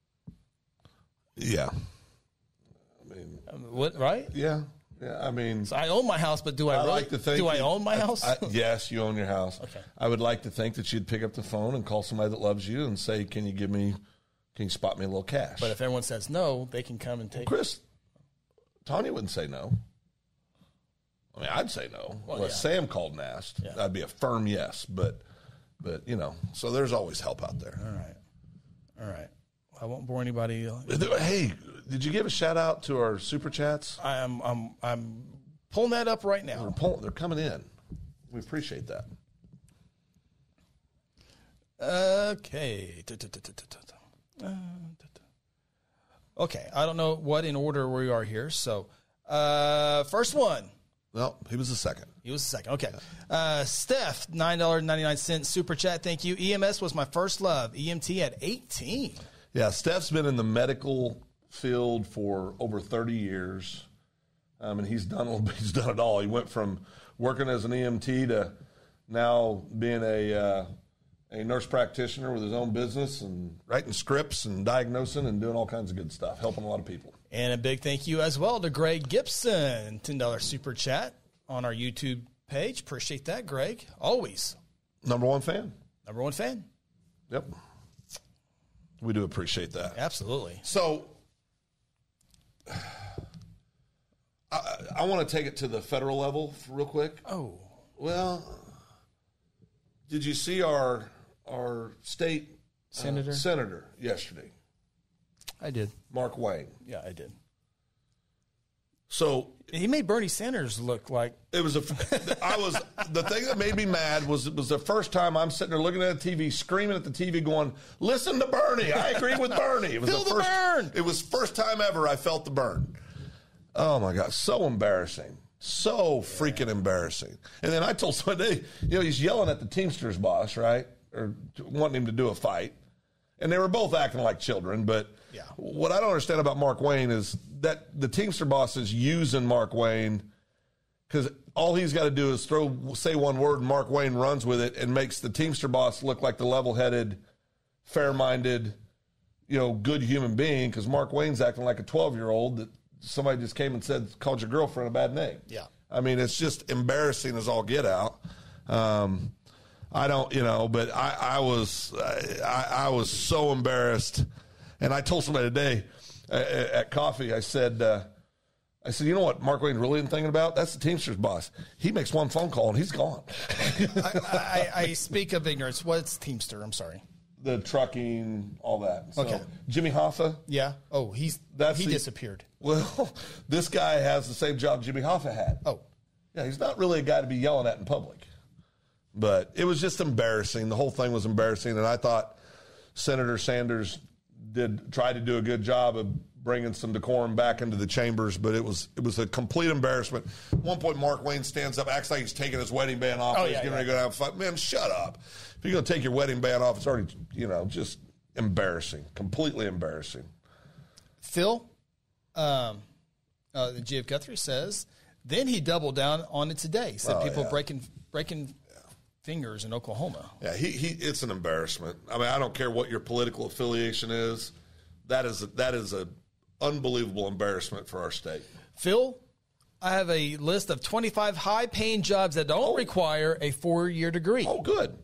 Yeah. I mean What right? Yeah. Yeah, I mean, So I own my house, but do I, I really, like to think do I you- own my house? I, yes, you own your house. Okay. I would like to think that you'd pick up the phone and call somebody that loves you and say, "Can you give me, can you spot me a little cash?" But if everyone says no, they can come and take. Chris, Tanya wouldn't say no. I mean, I'd say no. Well, Unless yeah. Sam called and asked, Yeah. that'd be a firm yes. But, but you know, so there's always help out there. All right. All right. I won't bore anybody. Hey, did you give a shout out to our super chats? I'm I'm I'm pulling that up right They're, now. pulling, they're coming in. We appreciate that. Okay. Okay. I don't know what in order we are here. So, uh, first one. No, he was the second. He was the second. Okay. Uh, Steph, nine dollars and ninety-nine cents super chat. Thank you. E M S was my first love. E M T at eighteen. Yeah, Steph's been in the medical field for over thirty years. Um, and he's done he's done it all. He went from working as an E M T to now being a uh, a nurse practitioner with his own business and writing scripts and diagnosing and doing all kinds of good stuff, helping a lot of people. And a big thank you as well to Greg Gibson, ten dollars super chat on our YouTube page. Appreciate that, Greg. Always. Number one fan. Number one fan. Yep. We do appreciate that. Absolutely. So I, I want to take it to the federal level real quick. Oh. Well, did you see our our state Senator? uh, senator yesterday, I did. Mark Wayne? Yeah, I did. So He made Bernie Sanders look like it was a. I was the thing that made me mad was it was the first time I'm sitting there looking at the T V, screaming at the T V, going, "Listen to Bernie! I agree with Bernie." It was Feel the first. burn! It was first time ever I felt the burn. Oh my God, so embarrassing. So freaking embarrassing. And then I told somebody, you know, he's yelling at the Teamsters boss, right? Or wanting him to do a fight. And they were both acting like children. But Yeah. what I don't understand about Mark Wayne is that the Teamster boss is using Mark Wayne because all he's got to do is throw, say one word, and Mark Wayne runs with it and makes the Teamster boss look like the level-headed, fair-minded, you know, good human being because Mark Wayne's acting like a twelve-year-old that somebody just came and said, called your girlfriend a bad name. Yeah. I mean, it's just embarrassing as all get out. Um, I don't, you know, but I, I was, I, I was so embarrassed. And I told somebody today at, at coffee, I said, uh, I said, you know what Mark Wayne's really thinking about? That's the Teamsters boss. He makes one phone call and he's gone. I, I, I speak of ignorance. What's Teamster? I'm sorry. The trucking, all that. So, Okay. Jimmy Hoffa. Yeah. Oh, he's That's he the- disappeared. Well, this guy has the same job Jimmy Hoffa had. Oh. Yeah, he's not really a guy to be yelling at in public. But it was just embarrassing. The whole thing was embarrassing. And I thought Senator Sanders did try to do a good job of bringing some decorum back into the chambers, but it was it was a complete embarrassment. At one point, Mark Wayne stands up, acts like he's taking his wedding band off. Oh, he's yeah, getting yeah. ready to go down and fight. Man, shut up. If you're going to take your wedding band off, it's already, you know, just embarrassing, completely embarrassing. Phil, um, uh, G F Guthrie says, then he doubled down on it today. Said Oh, people yeah. breaking breaking fingers in Oklahoma. Yeah, he, he it's an embarrassment. I mean, I don't care what your political affiliation is. That is a, that is a unbelievable embarrassment for our state. Phil, I have a list of twenty-five high-paying jobs that don't Oh. require a four-year degree. Oh, good.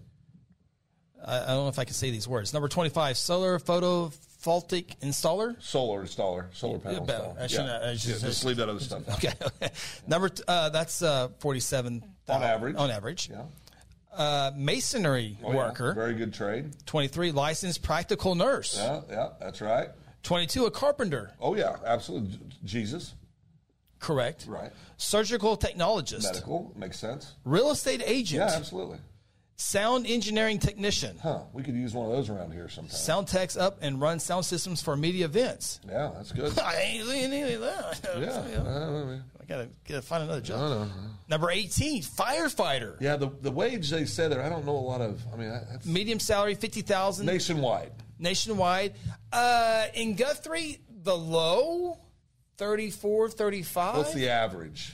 I, I don't know if I can say these words. Number twenty-five, solar photovoltaic installer. Solar installer, solar panel Yeah, installer. I shouldn't- yeah. I just- Yeah, just leave that other stuff. Okay. okay. Number t- uh, that's uh, forty-seven On average. On average. Yeah. Uh, masonry Oh, yeah. worker. Very good trade. twenty-three, licensed practical nurse. Yeah, yeah, that's right. twenty-two, a carpenter. Oh, yeah, absolutely. J- Jesus. Correct. Right. Surgical technologist. Medical. Makes sense. Real estate agent. Yeah, absolutely. Sound engineering technician. Huh. We could use one of those around here sometime. Sound techs up and run sound systems for media events. Yeah, that's good. I ain't seeing any of that. Yeah. Uh, I gotta, gotta find another job. no, no, no. Number eighteen, firefighter. Yeah, the, the wage they said there, I don't know a lot of, I mean, that's Medium salary, fifty thousand nationwide. nationwide. Uh, in Guthrie, the low, thirty-four, thirty-five. What's the average?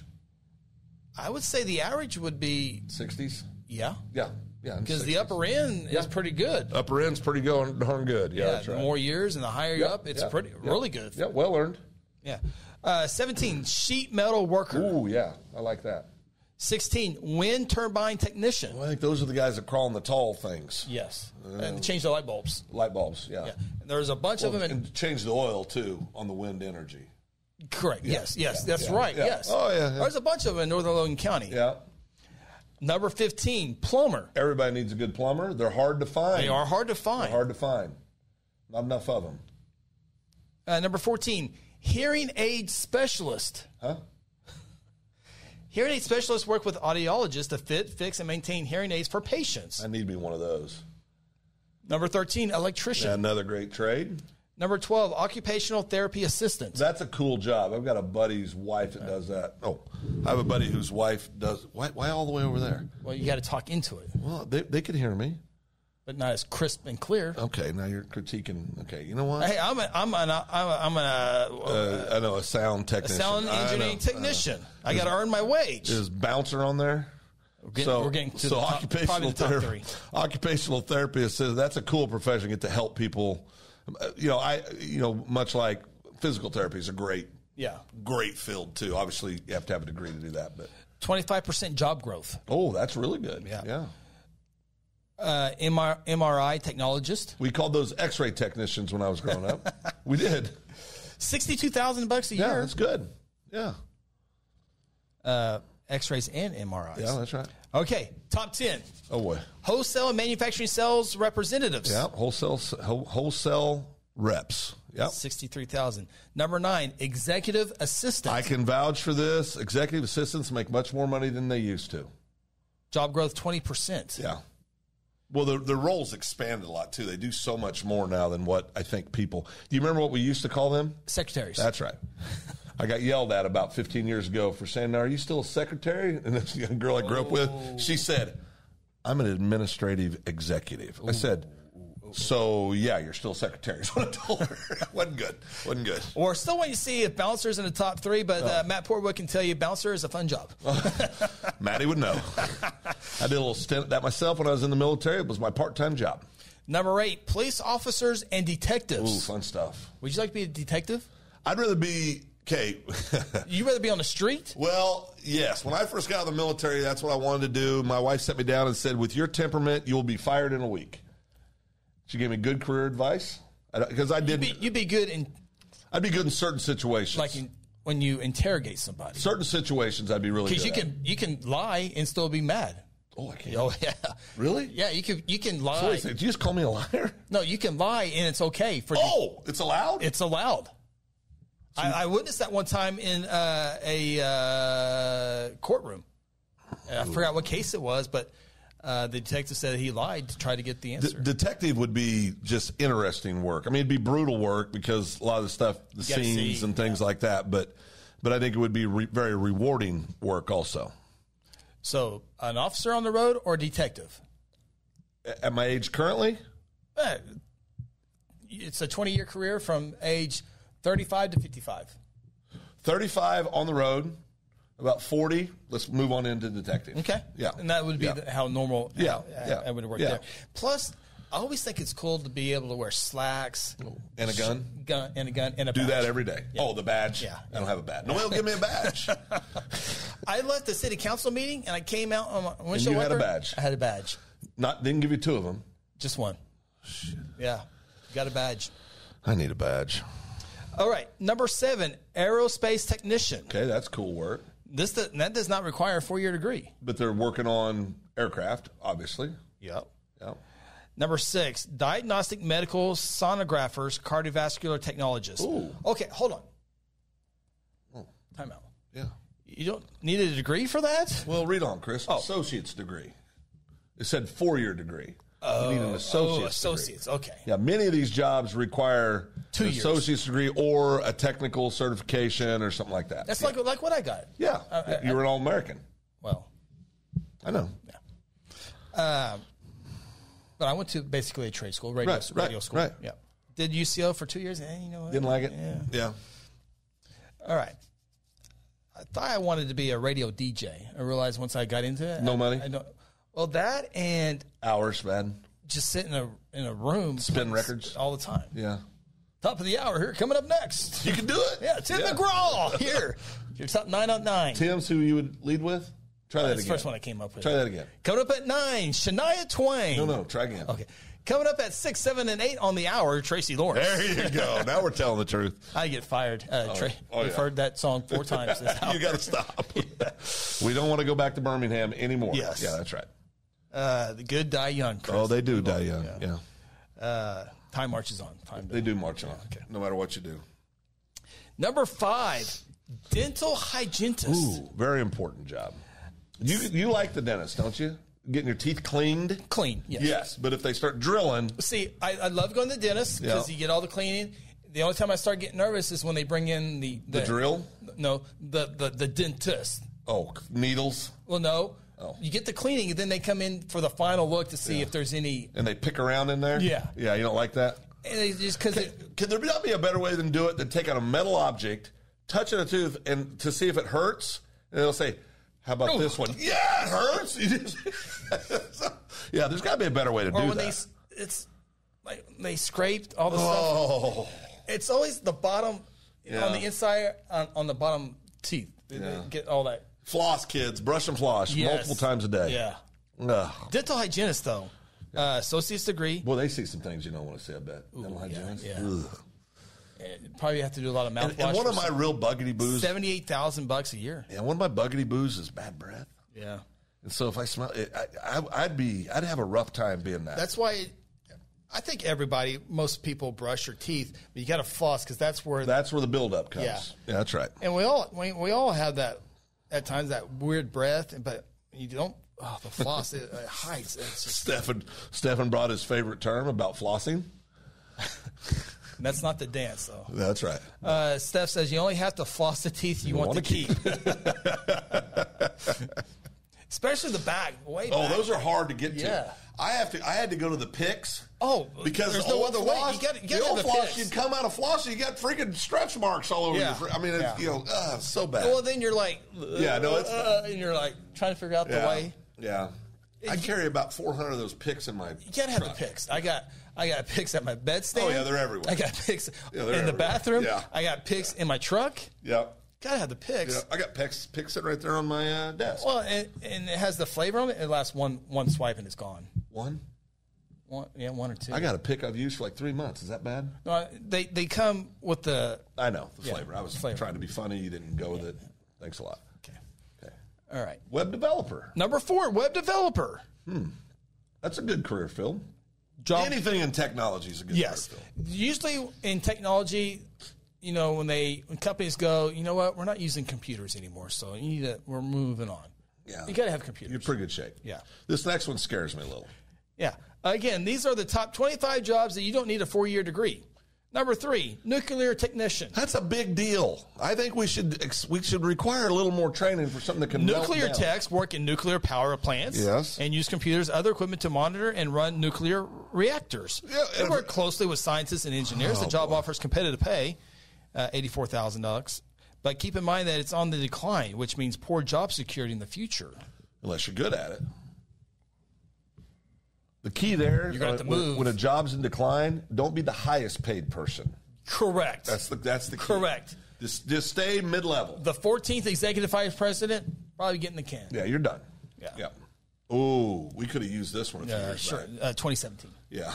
I would say the average would be, sixties? yeah, Yeah. Yeah. because the upper end is pretty good. upper end's pretty going darn good. Yeah, Yeah, that's the right. more years and the higher you Yep, up, it's yep, pretty yep. really good. Yeah, well earned. Yeah. Uh, seventeen, sheet metal worker. Ooh, yeah, I like that. sixteen, wind turbine technician. Well, I think those are the guys that crawl in the tall things. Yes. and change the light bulbs. Light bulbs, yeah. Yeah. And there's a bunch Well, of them. In, and change the oil, too, on the wind energy. correct. Yes, yes, yeah, that's yeah, right. yeah. Yes. Oh, yeah, yeah. There's a bunch of them in Northern Logan County. Yeah. Number fifteen, plumber. Everybody needs a good plumber. They're hard to find. They are hard to find. They're hard to find. Not enough of them. Uh, number fourteen, hearing aid specialist. Huh? Hearing aid specialists work with audiologists to fit, fix, and maintain hearing aids for patients. I need to be one of those. Number thirteen, electrician. Yeah, another great trade. Number twelve, occupational therapy assistant. That's a cool job. I've got a buddy's wife that does that. Oh, I have a buddy whose wife does. Why, why all the way over there? Well, you got to talk into it, Well, they, they could hear me. but not as crisp and clear. Okay, now you're critiquing. Okay, you know what? Hey, I'm a, I'm an, I'm a, I'm a, Uh, I know a sound a technician. sound I engineering know. technician. I got to earn my wage. Is Bouncer on there? We're getting, so we're getting to so the top, occupational probably the top therapy. three. Occupational therapist says that's a cool profession. Get to help people. Uh, You know, I you know much like physical therapy is a great Yeah, great field too. Obviously, you have to have a degree to do that. But twenty-five percent job growth. oh, that's really good. Yeah. yeah. Uh, M R, M R I technologist, We called those X-ray technicians when I was growing up. We did. sixty-two thousand bucks a Yeah, year. that's good. Yeah, Uh, X-rays and M R Is. yeah, that's right. Okay, top ten. Oh boy. Wholesale and manufacturing sales representatives. Yeah, wholesale whole- wholesale reps. Yep. sixty-three thousand. Number nine, executive assistant. I can vouch for this. Executive assistants make much more money than they used to. Job growth twenty percent. Yeah. Well, their, their roles expanded a lot, too. They do so much more now than what I think people... Do you remember what we used to call them? Secretaries. That's right. I got yelled at about fifteen years ago for saying, now, are you still a secretary? And this young girl I grew up with, she said, I'm an administrative executive. I said, so, yeah, you're still a secretary is what I told her. Wasn't good. Wasn't good. Or still want to see if Bouncer's in the top three, but uh, Matt Portwood can tell you Bouncer is a fun job. Maddie would know. I did a little stint at that myself when I was in the military. It was my part-time job. Number eight, police officers and detectives. Ooh, fun stuff. Would you like to be a detective? I'd rather be, okay. You rather be on the street? Well, yes. When I first got out of the military, that's what I wanted to do. My wife set me down and said, with your temperament, you'll be fired in a week. She gave me good career advice because I You'd didn't. be, you'd be good in, I'd be good in certain situations. like, in, when you interrogate somebody. certain situations, I'd be really good. Because you at. can you can lie and still be mad. Oh, I can't. Oh yeah, Really? yeah. You can you can lie. So wait a second, did you just call me a liar? No, you can lie and it's okay for. Oh, it's allowed. It's allowed. I, I witnessed that one time in uh, a uh, courtroom. And I forgot what case it was, but Uh, the detective said he lied to try to get the D- answer. detective would be just interesting work. I mean, it'd be brutal work because a lot of the stuff, the You gotta scenes see, and things yeah. like that. But, but I think it would be re- very rewarding work also. So, an officer on the road or a detective? At my age currently, Eh, it's a twenty-year career from age thirty-five to fifty-five. thirty-five on the road, about forty. Let's move on into detective. Okay. Yeah. And that would be Yeah. the, how normal Yeah. how, Yeah. how it would work Yeah. there. Plus, I always think it's cool to be able to wear slacks. And a gun. Gun and a gun and a Do badge. that every day. Yeah. Oh, the badge? Yeah. I don't have a badge. Nobody will give me a badge. I left the city council meeting and I came out on my windshield you had a wiper. badge. I had a badge. Not didn't give you two of them. Just one. Yeah. Got a badge. I need a badge. All right. Number seven, aerospace technician. Okay, that's cool work. This does, that does not require a four-year degree. But they're working on aircraft, obviously. Yep. Yeah. Number six, diagnostic medical sonographers, cardiovascular technologists. Ooh. Okay, hold on. Time out. Yeah. You don't need a degree for that? Well, read on, Chris. Oh. Associate's degree. It said four-year degree. you need an associate's Oh, associates. degree. Okay. Yeah, many of these jobs require Two an years. associate's degree or a technical certification or something like that. That's yeah. like like what I got. Yeah, Uh, uh, you're an All-American. Well, I know. um, but I went to basically a trade school, radio, Right, radio right, school. right. Yeah. Did U C O for two years. Eh, you know what? Didn't like it? Yeah. Yeah. All right. I thought I wanted to be a radio D J. I realized once I got into it. No I, money? I don't. Well, that and Hours, man. just sit in a in a room, Spin records? all the time. Yeah. Top of the hour here, coming up next. You can do it. Yeah, Tim Yeah. McGraw here. Your top nine on nine. Tim's who you would lead with? Try that That's the again. first one I came up with. Try that again. Coming up at nine, Shania Twain. No, no, try again. Okay. Coming up at six, seven, and eight on the hour, Tracy Lawrence. There you go. Now we're telling the truth. I get fired. Uh, Trey, oh, we've yeah. heard that song four times this hour. You got to stop. We don't want to go back to Birmingham anymore. Yes. Yeah, that's right. Uh, the good die young. Chris. Oh, they do die young. Yeah. Uh, time marches on. Time They do march on, Okay. no matter what you do. Number five, dental hygienist. Ooh, very important job. You you like the dentist, don't you? Getting your teeth cleaned? Clean. Yes. Yes, but if they start drilling, See, I, I love going to the dentist because Yeah. you get all the cleaning. The only time I start getting nervous is when they bring in the the drill? No, the the the dentist. Oh, needles? Well, no. Oh. You get the cleaning, and then they come in for the final look to see if there's any. And they pick around in there? Yeah. Yeah, you don't like that? And they just because Could there not be a better way than do it than take out a metal object, touch it a tooth, and to see if it hurts? And they'll say, how about Oh. this one? Yeah, it hurts. You just- yeah, there's got to be a better way to or do when that. they s- it's like they scraped all the stuff. oh, It's always the bottom Yeah. on the inside on, on the bottom teeth. They- they Yeah. Get all that. floss, kids. Brush and floss Yes. multiple times a day. Yeah. Ugh. Dental hygienist though, uh, associate's degree. Boy, they see some things you don't want to see, I bet. Dental hygienist. yeah. Ugh. And probably have to do a lot of mouthwash. And, and one of my real buggity boos, seventy-eight thousand bucks a year. yeah, one of my buggity boos is bad breath. Yeah. And so if I smell it, I, I, I'd be, I'd have a rough time being that. That's why I think everybody, most people brush their teeth, but you got to floss because that's where. That's where the buildup comes. Yeah. yeah, that's right. and we all we, we all have that at times that weird breath, but you don't. Oh, the floss it, it hides. It's just, Stefan, Stefan brought his favorite term about flossing. that's not the dance though. That's right. Uh, Steph says you only have to floss the teeth you, You want wanna to keep, especially the back. Way Oh, back. those are hard to get to. Yeah. I have to. I had to go to the picks. Oh, because there's the no old other way. floss, You gotta- you the gotta old have the floss, picks. you'd come out of floss, you got freaking stretch marks all over Yeah. your. fr- I mean, it's, Yeah. you know, uh, so bad. Well, then you're like, Yeah, no, it's- uh, and you're like trying to figure out the yeah, way. yeah. I carry about four hundred of those picks in my. You gotta have truck. the picks. I got I got picks at my bedstand. Oh, yeah, they're everywhere. I got picks Yeah, in they're the everywhere. bathroom. Yeah. I got picks in my truck. Yep. Gotta have the picks. Yeah, I got picks, picks sitting right there on my uh, desk. Well, and, and it has the flavor on it. It lasts one one swipe and it's gone. One. One, yeah, one or two. I got a pick I've used for like three months. Is that bad? No, they they come with the. I know the Yeah, flavor. I was flavor. trying to be funny. You didn't go with it. Thanks a lot. Okay. Okay. All right. Web developer. Number four, web developer. That's a good career field. Job. Anything in technology is a good Yes. career field. Usually in technology, you know, when they when companies go, you know what, we're not using computers anymore, so you need to, we're moving on. Yeah. You got to have computers. You're in pretty good shape. Yeah. This next one scares me a little. Yeah. Again, these are the top twenty-five jobs that you don't need a four-year degree. Number three, nuclear technician. That's a big deal. I think we should we should require a little more training for something that can melt Nuclear down. techs work in nuclear power plants. Yes. And use computers, other equipment to monitor and run nuclear reactors. Yeah, they and- work closely with scientists and engineers. Oh, the job boy. offers competitive pay, uh, eighty-four thousand dollars. But keep in mind that it's on the decline, which means poor job security in the future. Unless you're good at it. The key there, You're gonna have to when, move. when a job's in decline, don't be the highest paid person. Correct. That's the that's the key. Correct. Just just stay mid level. The fourteenth executive vice president, probably getting the can. Yeah, you're done. Yeah. Yeah. Oh, we could have used this one a few Uh, years sure. back. Uh, twenty seventeen. Yeah.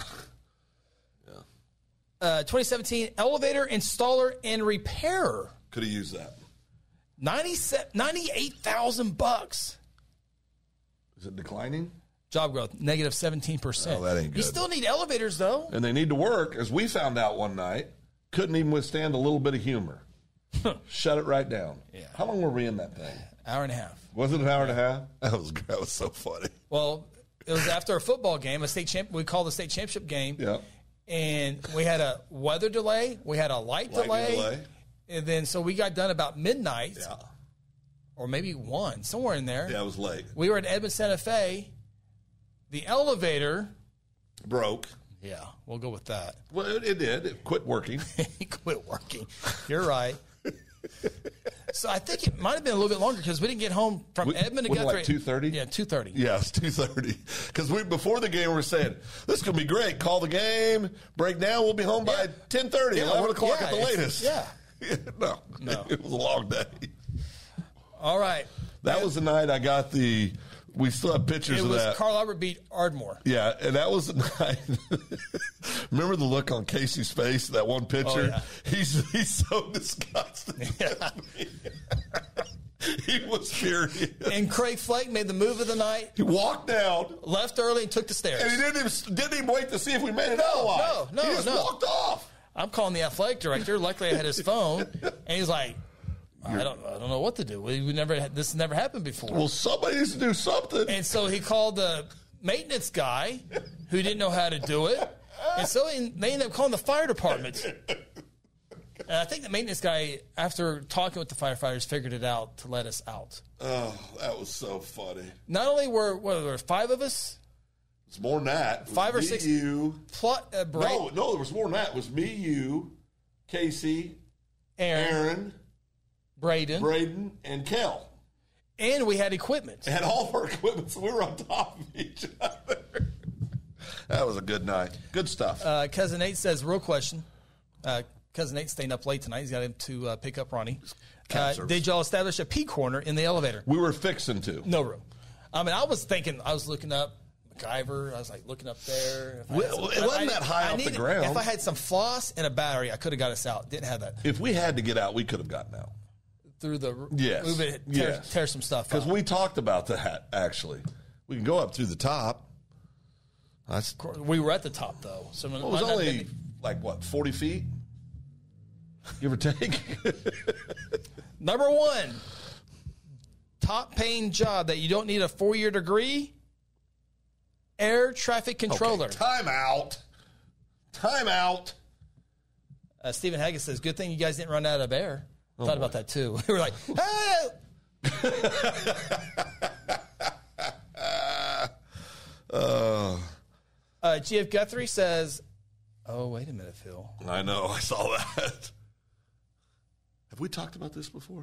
Uh, twenty seventeen, elevator installer and repairer. Could have used that. ninety-eight thousand bucks. Is it declining? Job growth, negative seventeen percent. Oh, that ain't You good. still need elevators, though. And they need to work, as we found out one night, couldn't even withstand a little bit of humor. Shut it right down. Yeah. How long were we in that thing? Hour and a half. Was it an hour and a half? That was that was so funny. Well, it was after a football game, a state champ. We called the state championship game. Yeah. And we had a weather delay. We had a light Lightning delay. delay. And then, so we got done about midnight. Yeah. Or maybe one, somewhere in there. Yeah, it was late. We were at Edmond Santa Fe. The elevator. Broke. Yeah, we'll go with that. Well, it, it did. It quit working. He quit working. You're right. So I think it might have been a little bit longer because we didn't get home from We- Edmond to what, like Guthrie. two thirty? Yeah, two thirty. Yeah, it's two thirty. Because we before the game we were saying, this is going to be great. Call the game, break down, we'll be home by Yeah. ten thirty, Yeah, eleven we're- o'clock yeah, at the it's- latest. yeah. no, No. It was a long day. All right. That was the night I got the, we still have pictures It of was that. Carl Albert beat Ardmore. Yeah, and that was the night. Remember the look on Casey's face, that one picture? Oh, yeah. He's he's so disgusted. Yeah. He was furious. And Craig Flake made the move of the night, He walked down, left early, and took the stairs. and he didn't even, didn't even wait to see if we made it out alive. no, no, He just no. walked off. I'm calling the athletic director. Luckily, I had his phone, and he's like, "I don't, I don't know what to do. We, we never, had, this has never happened before." Well, somebody needs to do something. And so he called the maintenance guy who didn't know how to do it. And so he- they ended up calling the fire department. And I think the maintenance guy, after talking with the firefighters, figured it out to let us out. Oh, that was so funny. Not only were, what, there were five of us, It's more than that. It was Five or me, six- You. plot, uh, Bray, No, no, there was more than that. It was me, you, Casey, Aaron, Aaron, Braden, Braden, and Kel. and we had equipment. And all of our equipment, so we were on top of each other. That was a good night. Good stuff. Uh, Cousin Nate says, real question. Uh, Cousin Nate's staying up late tonight. He's got him to uh, pick up Ronnie. Uh, service. did y'all establish a pee corner in the elevator? we were fixing to. No room. I mean, I was thinking, I was looking up MacGyver. I was like looking up there. If I had Well, some- it wasn't I- that high I off the needed- ground. If I had some floss and a battery, I could have got us out. Didn't have that. If we had to get out, we could have gotten out. Through the Yes. move it, tear, Yes. tear some stuff Because out. we talked about that, actually. We can go up through the top. That's, We were at the top, though. So it was only, like, what, forty feet? Give or take? Number one, top paying job that you don't need a four year degree, air traffic controller. Okay, time out. Time out. Uh, Stephen Haggis says, good thing you guys didn't run out of air. Oh, Thought about that, too. We were like, hey! Uh, Uh, G F Guthrie says, oh, wait a minute, Phil. I know. I saw that. Have we talked about this before?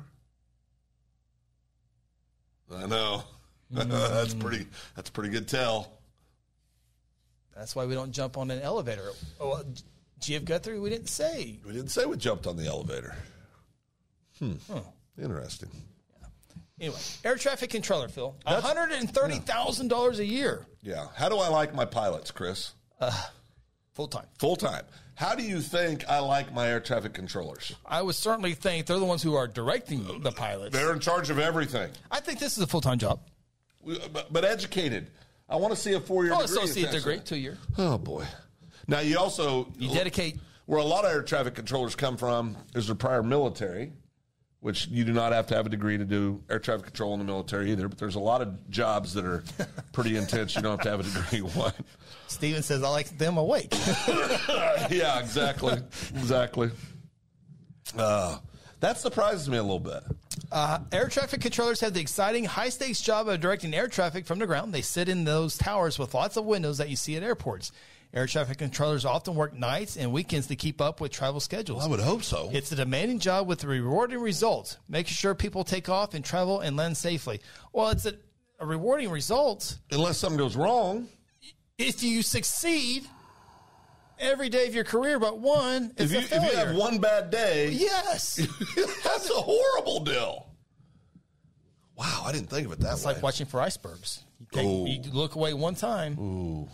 I know. that's pretty. That's a pretty good tell. That's why we don't jump on an elevator. Oh, G F Guthrie, we didn't say. We didn't say we jumped on the elevator. Hmm. Huh. Interesting. Anyway, air traffic controller, Phil. one hundred thirty thousand dollars a year. Yeah. How do I like my pilots, Chris? Full time. Full time. How do you think I like my air traffic controllers? I would certainly think they're the ones who are directing the pilots. They're in charge of everything. I think this is a full time job. We- But, but educated. I want to see a four-year Oh, degree. associate essentially. degree, two year. Oh, boy. Now, you also... You dedicate. Where a lot of air traffic controllers come from is their prior military, which you do not have to have a degree to do air traffic control in the military either, but there's a lot of jobs that are pretty intense. You don't have to have a degree in one. Steven says, I like them awake. Yeah, exactly. Exactly. Uh, that surprises me a little bit. Uh, air traffic controllers have the exciting, high-stakes job of directing air traffic from the ground. They sit in those towers with lots of windows that you see at airports. Air traffic controllers often work nights and weekends to keep up with travel schedules. I would hope so. It's a demanding job with rewarding results, making sure people take off and travel and land safely. Well, it's a, a rewarding result. Unless something goes wrong. If you succeed every day of your career but one, it's If you, a failure. if you have one bad day, Yes. that's a horrible deal. Wow, I didn't think of it that It's way. like watching for icebergs. You, take, you look away one time. Ooh.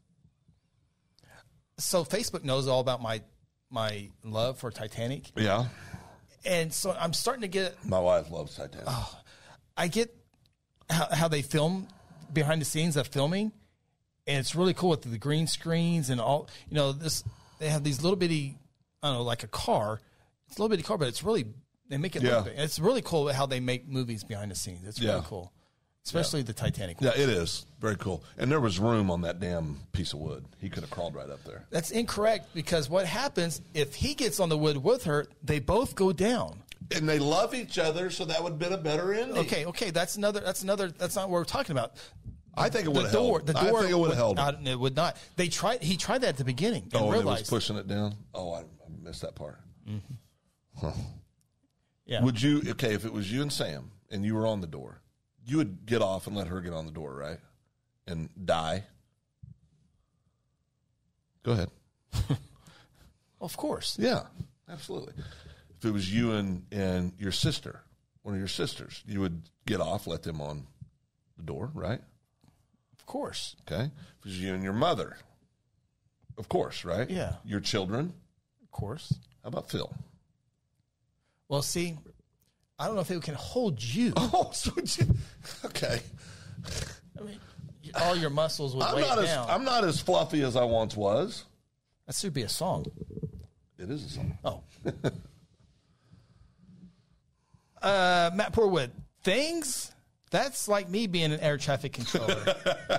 So Facebook knows all about my my love for Titanic. Yeah. And so I'm starting to get, My wife loves Titanic. I get how, how they film behind the scenes of filming. And it's really cool with the green screens and all, you know, this, they have these little bitty, I don't know, like a car. It's a little bitty car, but it's really, they make it Yeah. look big. It's really cool how they make movies behind the scenes. It's really Yeah. cool. Especially the Titanic. Yeah, it is. Very cool. And there was room on that damn piece of wood. He could have crawled right up there. That's incorrect because what happens if he gets on the wood with her, they both go down. And they love each other, so that would have been a better ending. Okay, okay, that's another, that's another, that's not what we're talking about. I think it would The have door, held. the door, I think it would would have held. not, it would not. They tried, he tried that at the beginning and Oh, and it was realized. pushing it down? Oh, I, I missed that part. Huh. Yeah. Would you, okay, if it was you and Sam and you were on the door, you would get off and let her get on the door, right? And die? Go ahead. Of course. Yeah, absolutely. If it was you and, and your sister, one of your sisters, you would get off, let them on the door, right? Of course. Okay. If it was you and your mother, of course, right? Yeah. Your children. Of course. How about Phil? Well, see, I don't know if it can hold you. Oh, so you, okay. I mean, all your muscles would I'm weigh not as down. I'm not as fluffy as I once was. That should be a song. It is a song. Oh. uh, Matt Porwood, things, that's like me being an air traffic controller.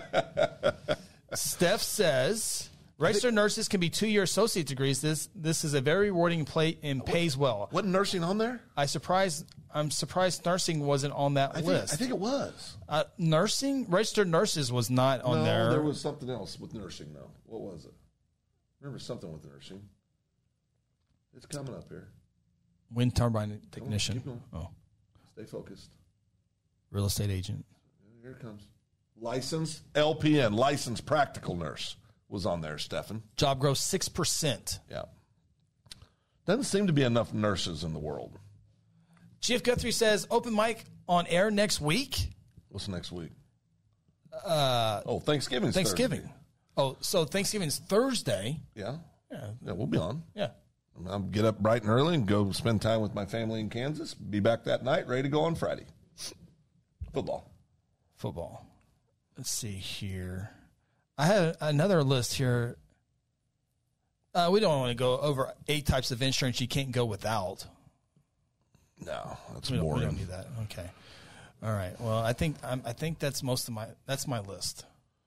Steph says, registered nurses can be two-year associate degrees. This this is a very rewarding plate and pays well. Wasn't nursing on there? I surprised. I'm surprised nursing wasn't on that I think, list. I think it was. Uh, nursing, registered nurses was not on no, there. there was something else with nursing, though. What was it? Remember something with nursing. It's coming up here. Wind turbine technician. keep going. Oh, Stay focused. real estate agent. Here it comes. Licensed L P N, licensed practical nurse, was on there, Stefan. Job growth six percent. Yeah. Doesn't seem to be enough nurses in the world. Chief Guthrie says open mic on air next week. What's next week? Uh, oh, Thanksgiving's Thanksgiving. Thursday. Oh, so Thanksgiving's Thursday. Yeah. Yeah. Yeah, we'll be on. Yeah. I'll get up bright and early and go spend time with my family in Kansas. Be back that night, ready to go on Friday. Football. Football. Let's see here. I have another list here. Uh, we don't want to go over eight types of insurance you can't go without. No, that's We don't, we boring. don't do that. Okay. All right. Well, I think I'm, I think that's most of my that's my list.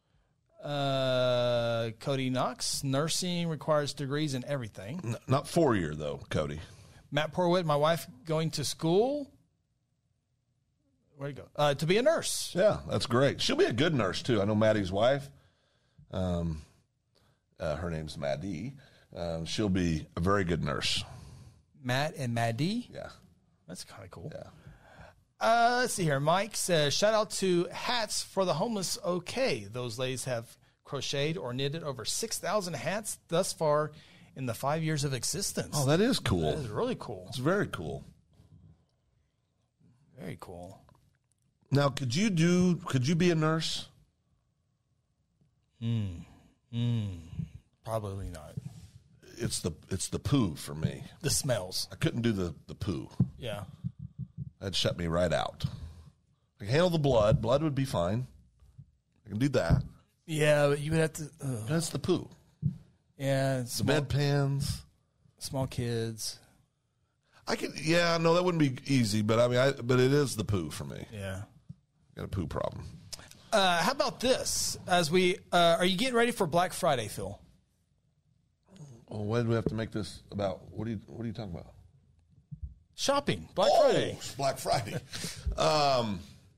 Uh, Cody Knox, nursing requires degrees in everything. N- not four year though, Cody. Matt Porwood, my wife going to school. Where'd you go? Uh, to be a nurse. Yeah, that's great. She'll be a good nurse too. I know Maddie's wife. Um, uh, her name's Maddie. Um, she'll be a very good nurse. Matt and Maddie. Yeah, That's kind of cool. yeah. Uh, let's see here. Mike says, shout out to Hats for the Homeless. Okay. Those ladies have crocheted or knitted over six thousand hats thus far in the five years of existence. Oh, that is cool. That is really cool. It's very cool. Very cool. Now, could you do? Could you be a nurse? Probably not. It's the it's the poo for me. The smells. I couldn't do the the poo. Yeah. That'd shut me right out. I can handle the blood. Blood would be fine. I can do that. Yeah, but you would have to. Uh, That's the poo. yeah. The Small, bedpans. small kids. I could, yeah, no, that wouldn't be easy, but I mean, I, but it is the poo for me. Yeah. Got a poo problem. Uh, how about this? As we uh, are you getting ready for Black Friday, Phil? Well, when do we have to make this about? What are you What are you talking about? Shopping, Black oh, Friday. Black Friday. um,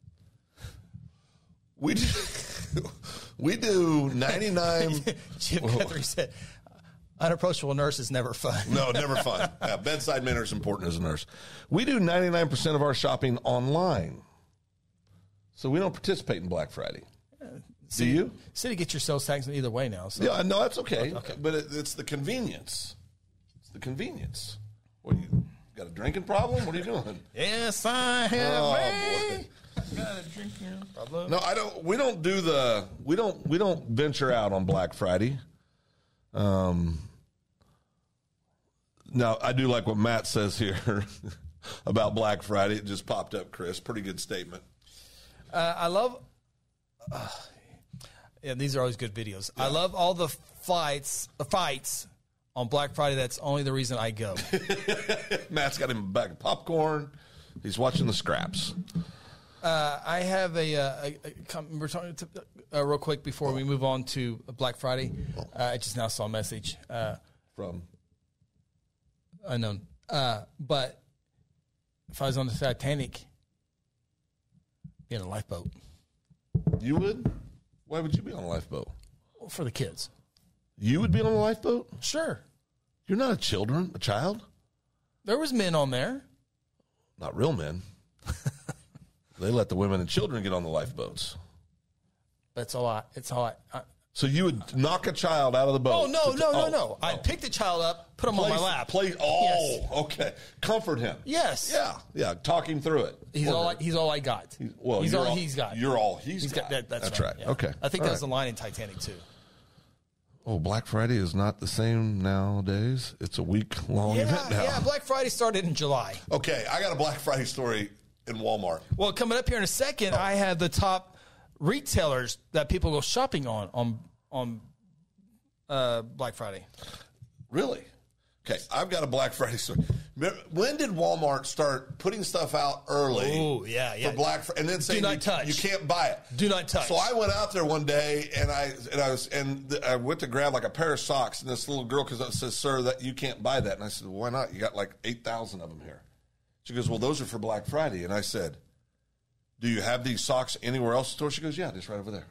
we do, we do ninety-nine. Jim Guthrie said, "Unapproachable nurse is never fun." No, never fun. Yeah, bedside manner is important as a nurse. We do ninety-nine percent of our shopping online, so we don't participate in Black Friday. City, do you? City get your sales tax either way now. So. Yeah, no, that's okay. Okay. But it, it's the convenience. It's the convenience. What, you got a drinking problem? What are you doing? Yes, I have. Oh, man. Got a drinking problem. No, I don't. We don't do the. We don't. We don't venture out on Black Friday. Um. Now, I do like what Matt says here about Black Friday. It just popped up, Chris. Pretty good statement. Uh, I love. Uh, yeah, these are always good videos. Yeah. I love all the fights. The fights on Black Friday. That's only the reason I go. Matt's got him a bag of popcorn. He's watching the scraps. Uh, I have a, a, a, a we're talking to, uh, real quick before we move on to Black Friday. Uh, I just now saw a message uh, from unknown. Uh, but if I was on the Titanic, be in a lifeboat. You would? Why would you be on a lifeboat? Well, for the kids. You would be on a lifeboat? Sure. You're not a children, a child? There was men on there. Not real men. They let the women and children get on the lifeboats. That's all I. It's all I. I so you would knock a child out of the boat? Oh no, to, no, no, oh, no! Oh. I'd pick the child up, put him Place, on my lap. Play, oh, yes. Okay. Comfort him. Yes. Yeah, yeah. Talk him through it. He's all. I, he's all I got. He's, well, he's all, all he's got. You're all he's, he's got. got that, that's, that's right. right. Yeah. Okay. I think all that was right. the line in Titanic too. Oh, Black Friday is not the same nowadays. It's a week long Yeah, event now. yeah. Black Friday started in July. Okay, I got a Black Friday story in Walmart. Well, coming up here in a second, oh. I have the top retailers that people go shopping on on on uh, Black Friday. Really? Okay, I've got a Black Friday story. When did Walmart start putting stuff out early? Oh, yeah, yeah. For Black Friday, and then saying Do not you, touch. you can't buy it. Do not touch. So I went out there one day, and I and I was and the, I went to grab like a pair of socks, and this little girl because it says, "Sir, that you can't buy that." And I said, well, "Why not? You got like eight thousand of them here." She goes, "Well, those are for Black Friday." And I said, "Do you have these socks anywhere else in the store?" She goes, "Yeah, just right over there."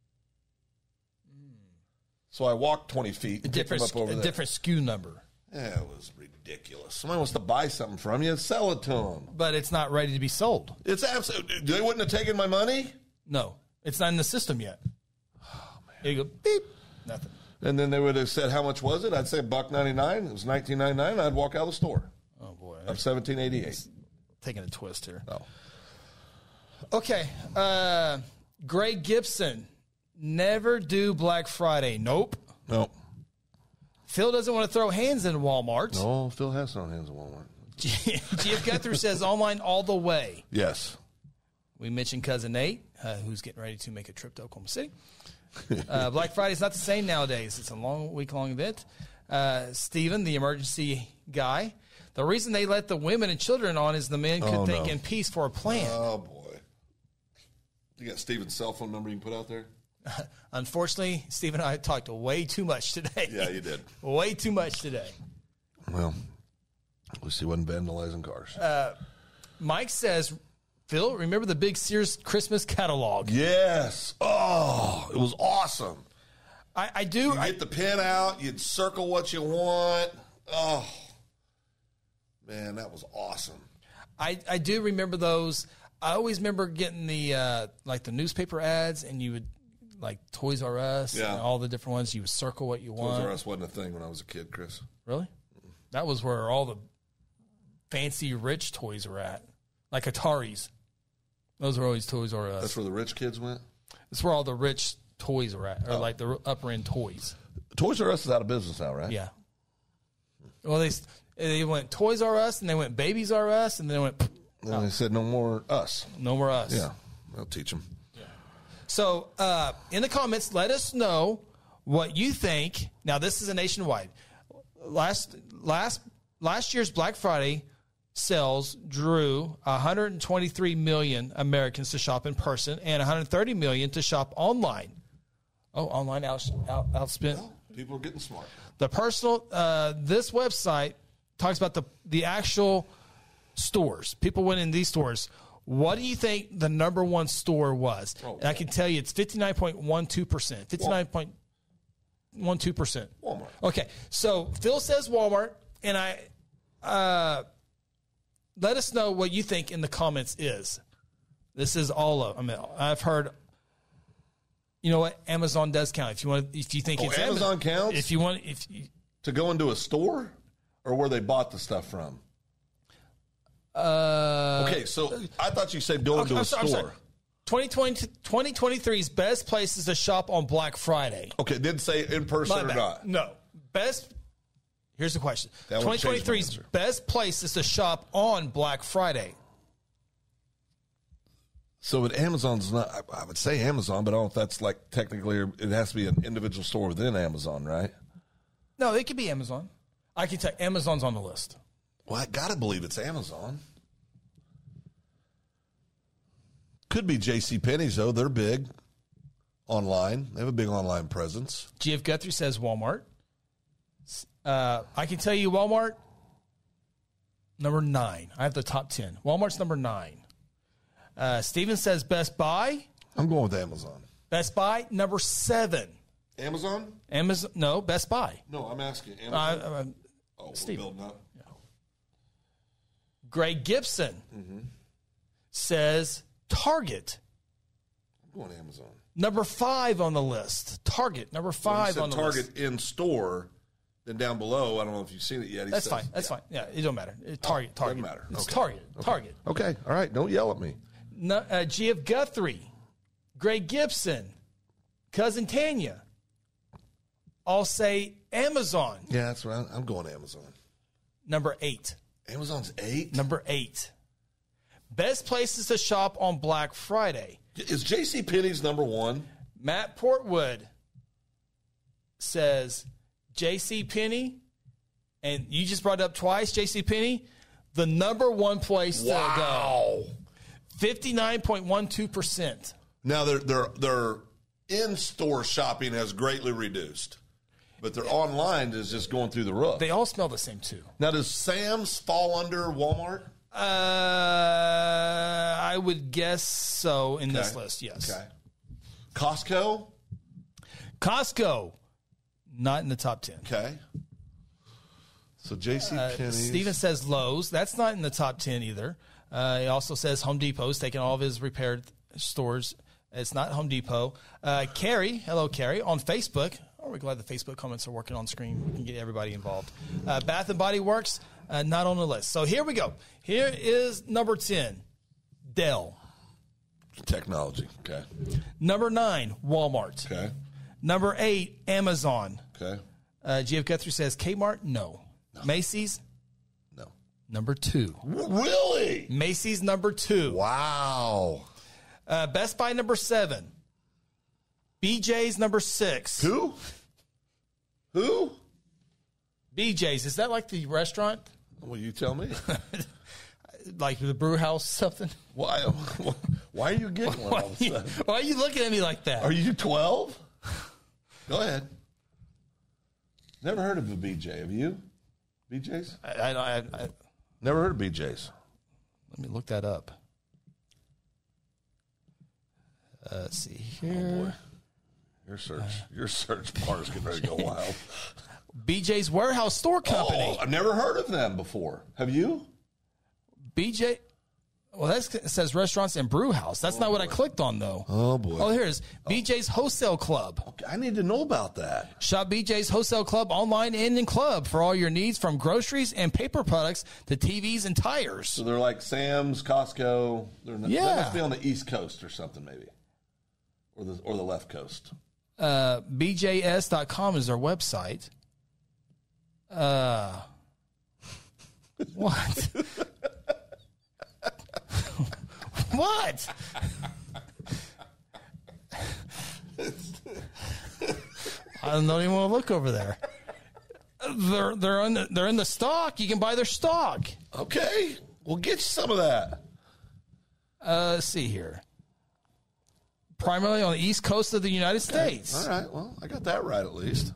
Mm. So I walked twenty feet, a different, picked them up over a there. different S K U number. Yeah, it was ridiculous. Somebody wants to buy something from you, sell it to them. But it's not ready to be sold. It's absolutely. They wouldn't have taken my money. No, it's not in the system yet. Oh man! You go beep, nothing. And then they would have said, "How much was it?" I'd say buck ninety nine. It was nineteen ninety nine. I'd walk out of the store. Oh boy, of seventeen eighty eight. Taking a twist here. Oh. Okay, uh, Greg Gibson, never do Black Friday. Nope. Nope. Phil doesn't want to throw hands in Walmart. No, Phil has thrown hands in Walmart. G F Guthrie says online all the way. Yes. We mentioned Cousin Nate, uh, who's getting ready to make a trip to Oklahoma City. Uh, Black Friday is not the same nowadays. It's a long, week-long event. Uh, Stephen, the emergency guy, the reason they let the women and children on is the men could oh, think no. in peace for a plan. Oh, boy. You got Stephen's cell phone number you can put out there? Unfortunately, Steve and I talked way too much today. Yeah, you did. Way too much today. Well, at least he wasn't vandalizing cars. Uh, Mike says, Phil, remember the big Sears Christmas catalog? Yes. Oh, it was awesome. I, I do. You I, get the pen out. You'd circle what you want. Oh, man, that was awesome. I, I do remember those. I always remember getting the uh, like the newspaper ads, and you would like Toys R Us yeah. and all the different ones. You would circle what you want. Toys R Us wasn't a thing when I was a kid, Chris. Really? That was where all the fancy rich toys were at, like Ataris. Those were always Toys R Us. That's where the rich kids went? That's where all the rich toys are at, or oh. like the upper end toys. Toys R Us is out of business now, right? Yeah. Well, they they went Toys R Us, and they went Babies R Us, and then they went. And they said no more us. No more us. Yeah, I'll teach them. Yeah. So uh, in the comments, let us know what you think. Now, this is a nationwide. Last last last year's Black Friday sales drew one hundred twenty-three million Americans to shop in person and one hundred thirty million to shop online. Oh, online out, out, outspent. Well, people are getting smart. The personal, uh, this website talks about the, the actual stores. People went in these stores. What do you think the number one store was? Oh, and I can tell you it's fifty-nine point one two percent. fifty-nine point one two percent. Walmart. Okay, so Phil says Walmart, and I uh, let us know what you think in the comments is. This is all of I mean, I've heard, you know what, Amazon does count. If you want, if you think oh, it's Amazon Amazon, counts? If you want, if you, To go into a store or where they bought the stuff from? Uh, okay, so I thought you said go into I'm a sorry, store. twenty twenty, twenty twenty-three's best places to shop on Black Friday. Okay, didn't say in person My or bad. not. No. Best. Here's the question. That would twenty change my twenty-three's answer. best places to shop on Black Friday. So at Amazon's not, I, I would say Amazon, but I don't know if that's like technically, it has to be an individual store within Amazon, right? No, it could be Amazon. I can tell you, Amazon's on the list. Well, I got to believe it's Amazon. Could be JCPenney's, though. They're big online. They have a big online presence. G F Guthrie says Walmart. Uh, I can tell you Walmart, number nine. I have the top ten. Walmart's number nine. Uh, Steven says Best Buy. I'm going with Amazon. Best Buy, number seven. Amazon? Amazon, no, Best Buy. No, I'm asking. Uh, Amazon? uh, oh, we're Steven. building up. Yeah. Greg Gibson Mm-hmm. says Target. I'm going Amazon. Number five on the list. Target, number Well, five he said on the Target list. in store. Then down below, I don't know if you've seen it yet. He That's says, fine. That's yeah. fine. Yeah, it don't matter. It, Target, Oh, Target. doesn't matter. It's Okay. Target, Okay. Target. Okay, all right. Don't yell at me. No, uh, G F Guthrie, Greg Gibson, Cousin Tanya, all say Amazon. Yeah, that's right. I'm going Amazon. Number eight. Amazon's eight? Number eight. Best places to shop on Black Friday. Is JCPenney's number one? Matt Portwood says JCPenney, and you just brought it up twice, JCPenney, the number one place to go. fifty-nine point one two percent. Now, their their their in-store shopping has greatly reduced, but their online is just going through the roof. They all smell the same, too. Now, does Sam's fall under Walmart? Uh, I would guess so in this Okay. list, yes. Okay. Costco? Costco, not in the top ten. Okay. So Uh, JCPenney's. Steven says Lowe's. That's not in the top ten either. Uh, he also says Home Depot's taking all of his repaired stores. It's not Home Depot. Uh, Carrie, hello, Carrie, on Facebook. Oh, we're glad the Facebook comments are working on screen. We can get everybody involved. Uh, Bath and Body Works, uh, not on the list. So here we go. Here is number ten, Dell. Technology. Okay. Number nine, Walmart. Okay. Number eight, Amazon. Okay. Uh, G F Guthrie says Kmart, no. no. Macy's, No. number two. Really? Macy's, number two. Wow. Uh, Best Buy, number seven. B J's, number six. Who? Who? B J's, is that like the restaurant? Well, you tell me. Like the brew house something? Why? Why are you giggling Why, all of a sudden? why are you looking at me like that? Are you twelve? Go ahead. Never heard of a B J. Have you? B J's? I, I, I, I, Never heard of B J's. let me look that up. Uh, let's see here. Your search, your search bar is getting ready to go wild. B J's Warehouse Store Company. Oh, I've never heard of them before. Have you? B J. Well, that's, it says restaurants and brew house. That's oh, not what boy. I clicked on, though. Oh, boy. Oh, here it is. B J's Wholesale Club. Okay, I need to know about that. Shop B J's Wholesale Club online and in club for all your needs from groceries and paper products to T Vs and tires. So they're like Sam's, Costco. They're not, Yeah. They must be on the East Coast or something, maybe. Or the, or the left coast. Uh, B J S dot com is their website. Uh, what? What? I don't even want to look over there. They're they're in the, they're in the stock. You can buy their stock. Okay. We'll get you some of that. Uh, let's see here. Primarily on the east coast of the United States. All right. Well, I got that right at least.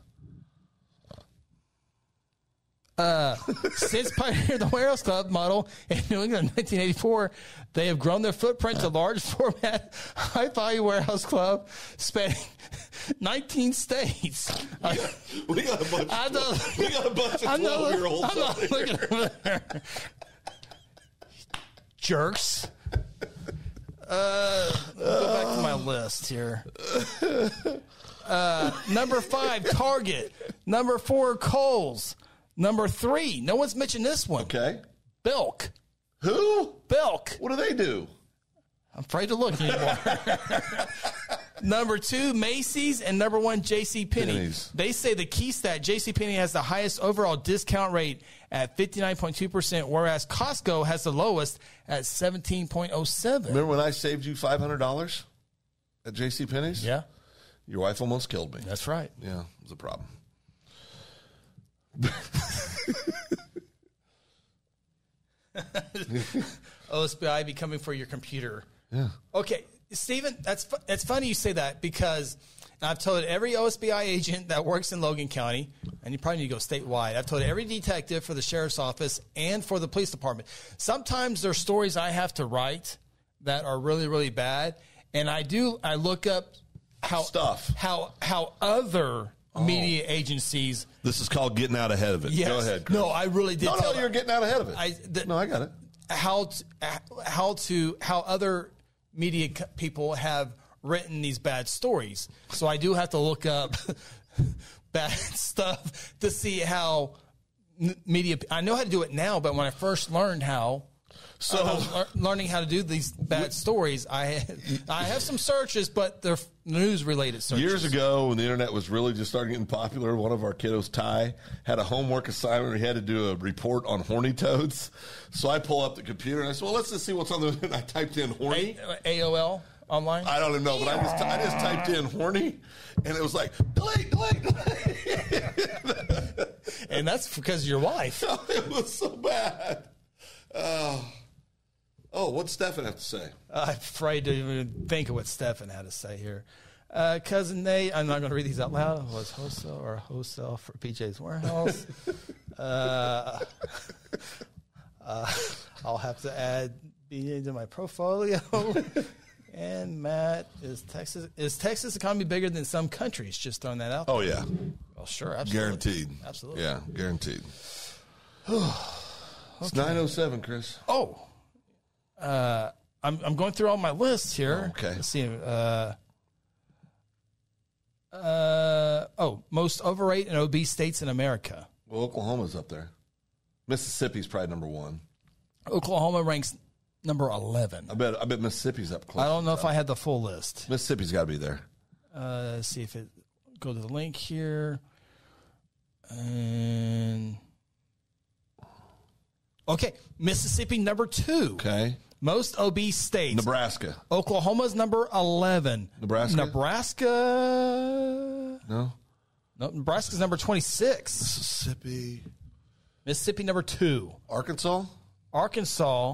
Uh, since pioneering the Warehouse Club model in New England in nineteen eighty-four, they have grown their footprint to large format, high value warehouse club spanning nineteen states. We got a bunch. I know, we got a bunch of twelve year olds. I'm not looking over there. Jerks. Uh, go back to my list here. Uh, number five, Target. Number four, Kohl's. Number three, no one's mentioned this one. Okay. Belk. Who? Belk. What do they do? I'm afraid to look anymore. Number two, Macy's, and number one, JCPenney. Pennies. They say the key stat, JCPenney has the highest overall discount rate at fifty-nine point two percent, whereas Costco has the lowest at seventeen point oh seven. Remember when I saved you five hundred dollars at JCPenney's? Yeah. Your wife almost killed me. That's right. Yeah, it was a problem. O S B I be coming for your computer. Yeah. Okay, Stephen, that's fu- that's funny you say that because I've told every O S B I agent that works in Logan County, and you probably need to go statewide. I've told every detective for the sheriff's office and for the police department. Sometimes there's stories I have to write that are really, really bad, and I do. I look up how Stuff. how how other media agencies. This is called getting out ahead of it. Yes. Go ahead, Chris. No, I really did. No, tell no, you're getting out ahead of it. I, the, no, I got it. How to, how to how other media co- people have written these bad stories. So I do have to look up bad stuff to see how n- media. I know how to do it now, but when I first learned how. So I was lear- learning how to do these bad stories, I I have some searches, but they're news related searches. Years ago, when the internet was really just starting getting popular, one of our kiddos, Ty, had a homework assignment where he had to do a report on horny toads. So I pull up the computer and I said, "Well, let's just see what's on the." And I typed in horny. A- AOL online. I don't even know, but I just I just typed in horny, and it was like delete, delete, delete. And that's because of your wife. It was so bad. Oh. Oh, what's Stefan have to say? I'm afraid to even think of what Stefan had to say here. Uh, Cousin Nate, I'm not going to read these out loud. Was wholesale or wholesale for P J's Warehouse? uh, uh, I'll have to add B A to my portfolio. And Matt, is Texas is Texas economy bigger than some countries? Just throwing that out there. Oh, yeah. Well, sure, absolutely. Guaranteed. Absolutely. Yeah, guaranteed. It's nine oh seven, Chris. Oh. Uh, I'm I'm going through all my lists here. Okay. Let's see. Uh, uh, oh, most overweight and obese states in America. Well, Oklahoma's up there. Mississippi's probably number one. Oklahoma ranks number eleven. I bet I bet Mississippi's up close. I don't know if I had the full list. Mississippi's got to be there. Uh, let's see if it go to the link here. And okay, Mississippi number two. Okay. Most obese states. Nebraska. Oklahoma's number eleven. Nebraska? Nebraska. No. No, Nebraska's number twenty-six. Mississippi. Mississippi number two. Arkansas. Arkansas.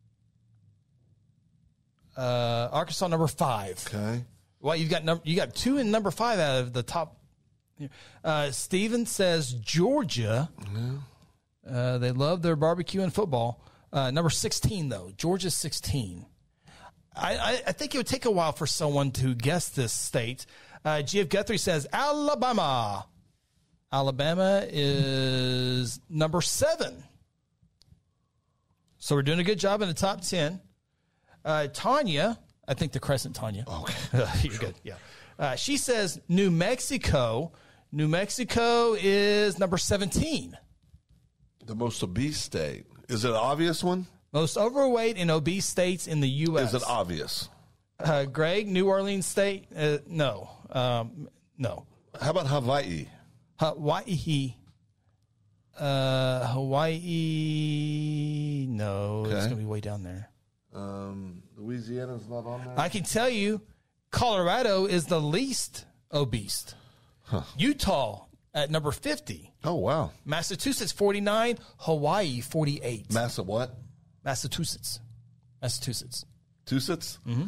Uh, Arkansas number five. Okay. Well, you've got number you got two and number five out of the top. Uh, Steven says Georgia. Yeah. Uh, they love their barbecue and football. Uh, number sixteen, though. Georgia's sixteen. I, I, I think it would take a while for someone to guess this state. Uh, G F Guthrie says Alabama. Alabama is number seven. So we're doing a good job in the top ten. Uh, Tanya, I think the Crescent Tanya. Okay. You're good. Yeah. Uh, she says New Mexico. New Mexico is number seventeen. The most obese state. Is it an obvious one? Most overweight and obese states in the U S. Is it obvious? Uh, Greg, New Orleans State? Uh, no. Um, no. How about Hawaii? Hawaii. Uh, Hawaii. No, Okay. it's going to be way down there. Um, Louisiana's not on there? I can tell you, Colorado is the least obese. Huh. Utah at number fifty. Oh, wow. Massachusetts, forty-nine. Hawaii, forty-eight. Massa what? Massachusetts. Massachusetts. Massachusetts? Mm-hmm.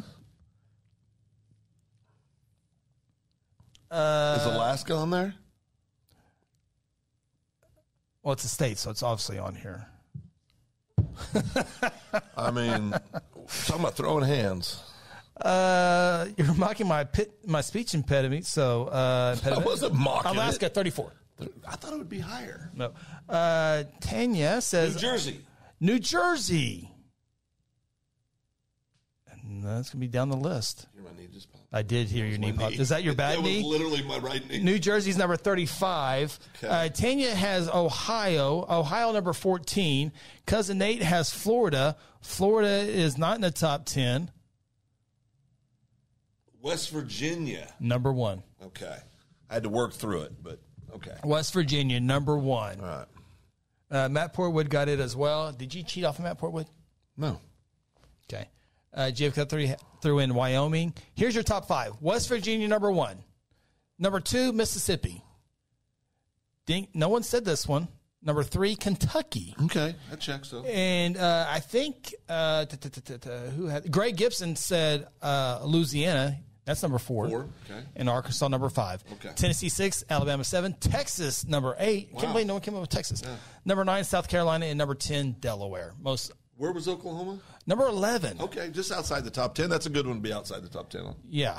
Uh, Is Alaska on there? Well, it's a state, so it's obviously on here. I mean, talking about throwing hands. Uh, you're mocking my pit, my speech impediment. So uh, impediment. I wasn't mocking Alaska, it. thirty-four. I thought it would be higher. No. Uh, Tanya says New Jersey. New Jersey. And that's gonna be down the list. Hear my knee just pop. I did hear your knee pop. knee. Is that your bad that knee? was literally my right knee. New Jersey's number thirty-five. Okay. Uh, Tanya has Ohio. Ohio number fourteen. Cousin Nate has Florida. Florida is not in the top ten. West Virginia. Number one. Okay. I had to work through it, but okay. West Virginia, number one. All right. Uh, Matt Portwood got it as well. Did you cheat off of Matt Portwood? No. Okay. Uh, J F Guthrie threw in Wyoming. Here's your top five. West Virginia, number one. Number two, Mississippi. Ding, no one said this one. Number three, Kentucky. Okay. That checks, though. And uh, I think uh, t- t- t- t- who had Greg Gibson said uh, Louisiana. That's number four. Four, okay. And Arkansas, number five. Okay. Tennessee, six. Alabama, seven. Texas, number eight. Wow. Can't believe no one came up with Texas. Yeah. Number nine, South Carolina. And number ten, Delaware. Most. Where was Oklahoma? Number eleven. Okay, just outside the top ten. That's a good one to be outside the top ten on. Yeah.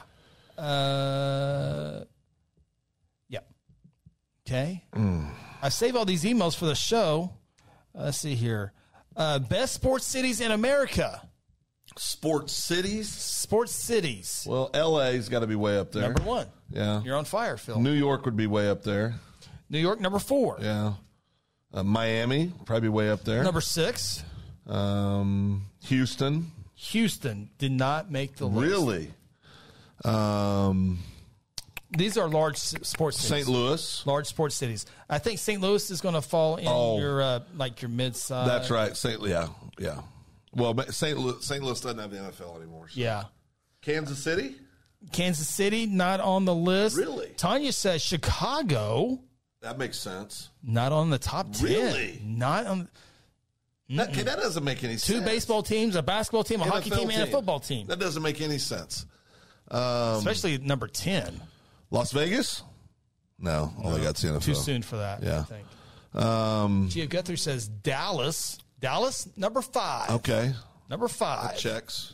Uh, yeah. Okay. Mm. I save all these emails for the show. Uh, let's see here. Uh, best sports cities in America. Sports cities? Sports cities. Well, L A's got to be way up there. Number one. Yeah. You're on fire, Phil. New York would be way up there. New York, number four. Yeah. Uh, Miami, probably way up there. Number six. Um, Houston. Houston did not make the list. Really? Um, These are large s- sports cities. Saint Louis. Large sports cities. I think Saint Louis is going to fall in Oh. your uh, like your mid-size. That's right. Saint Yeah, yeah. Well, Saint Louis, Saint Louis doesn't have the N F L anymore. So. Yeah. Kansas City? Kansas City, not on the list. Really? Tanya says Chicago, That makes sense. not on the top ten. Really? Not on That, okay, that doesn't make any two sense. baseball teams, a basketball team, a N F L hockey team, and a football team. That doesn't make any sense. Um, Especially number ten. Las Vegas? No, only got the N F L. Too soon for that, Yeah. I think. Um, Gia Guthrie says Dallas. Dallas, number five. okay, Number five. checks.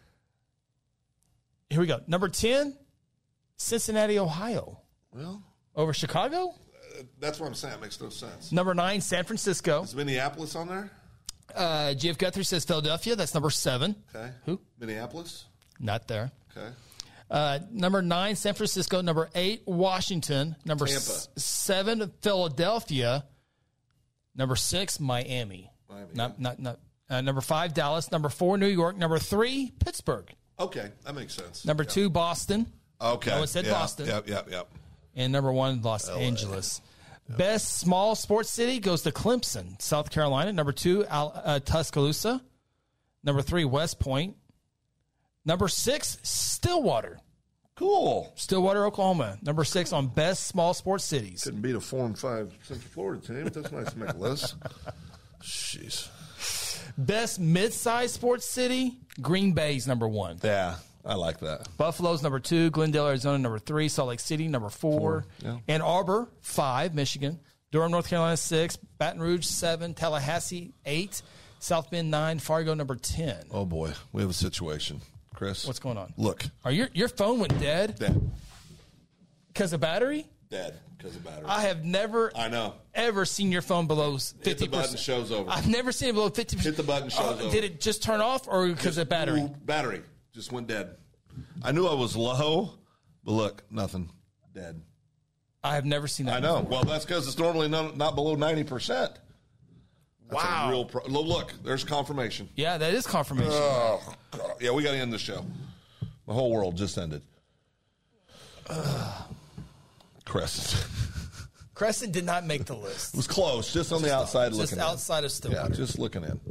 Here we go. Number ten, Cincinnati, Ohio. Well, Over Chicago. that's what I'm saying. It makes no sense. Number nine, San Francisco. Is Minneapolis on there? Uh, G F Guthrie says Philadelphia. That's number seven. Okay. Who? Minneapolis? Not there. Okay. Uh, number nine, San Francisco. Number eight, Washington. Number s- seven, Philadelphia. Number six, Miami. Miami, Not, yeah. not, not. Uh, number five, Dallas. Number four, New York. Number three, Pittsburgh. Okay, that makes sense. Number Yeah. two, Boston. Okay. No one said yeah, Boston. Yep, yep, yep. And number one, Los Angeles. Best small sports city goes to Clemson, South Carolina. Number two, Al- uh, Tuscaloosa. Number three, West Point. Number six, Stillwater. Cool. Stillwater, Oklahoma. Number six on best small sports cities. Couldn't beat a four and five Central Florida team. That's nice to make a list. Jeez. Best mid-sized sports city, Green Bay's number one. Yeah, I like that. Buffalo's number two. Glendale, Arizona, number three. Salt Lake City, number four. Four, yeah. Ann Arbor, five. Michigan. Durham, North Carolina, six. Baton Rouge, seven. Tallahassee, eight. South Bend, nine. Fargo, number ten. Oh boy, we have a situation, Chris. What's going on? Look, Are your your phone went dead dead, because of battery? dead because of battery. I have never, I know. ever seen your phone below fifty Hit the button, percent. show's over. I've never seen it below fifty percent. Hit the button, show's over. Did it just turn off or because of battery? Ooh, battery just went dead. I knew I was low, but look, nothing. Dead. I have never seen that. I know. before. Well, that's because it's normally not, not below ninety percent. That's Wow. A real pro- look, there's confirmation. Yeah, that is confirmation. Oh, God. Yeah, we got to end the show. The whole world just ended. Uh, Crescent. Crescent did not make the list. It was close, just on the outside Just looking outside of in. Stillwater. Yeah, just looking in.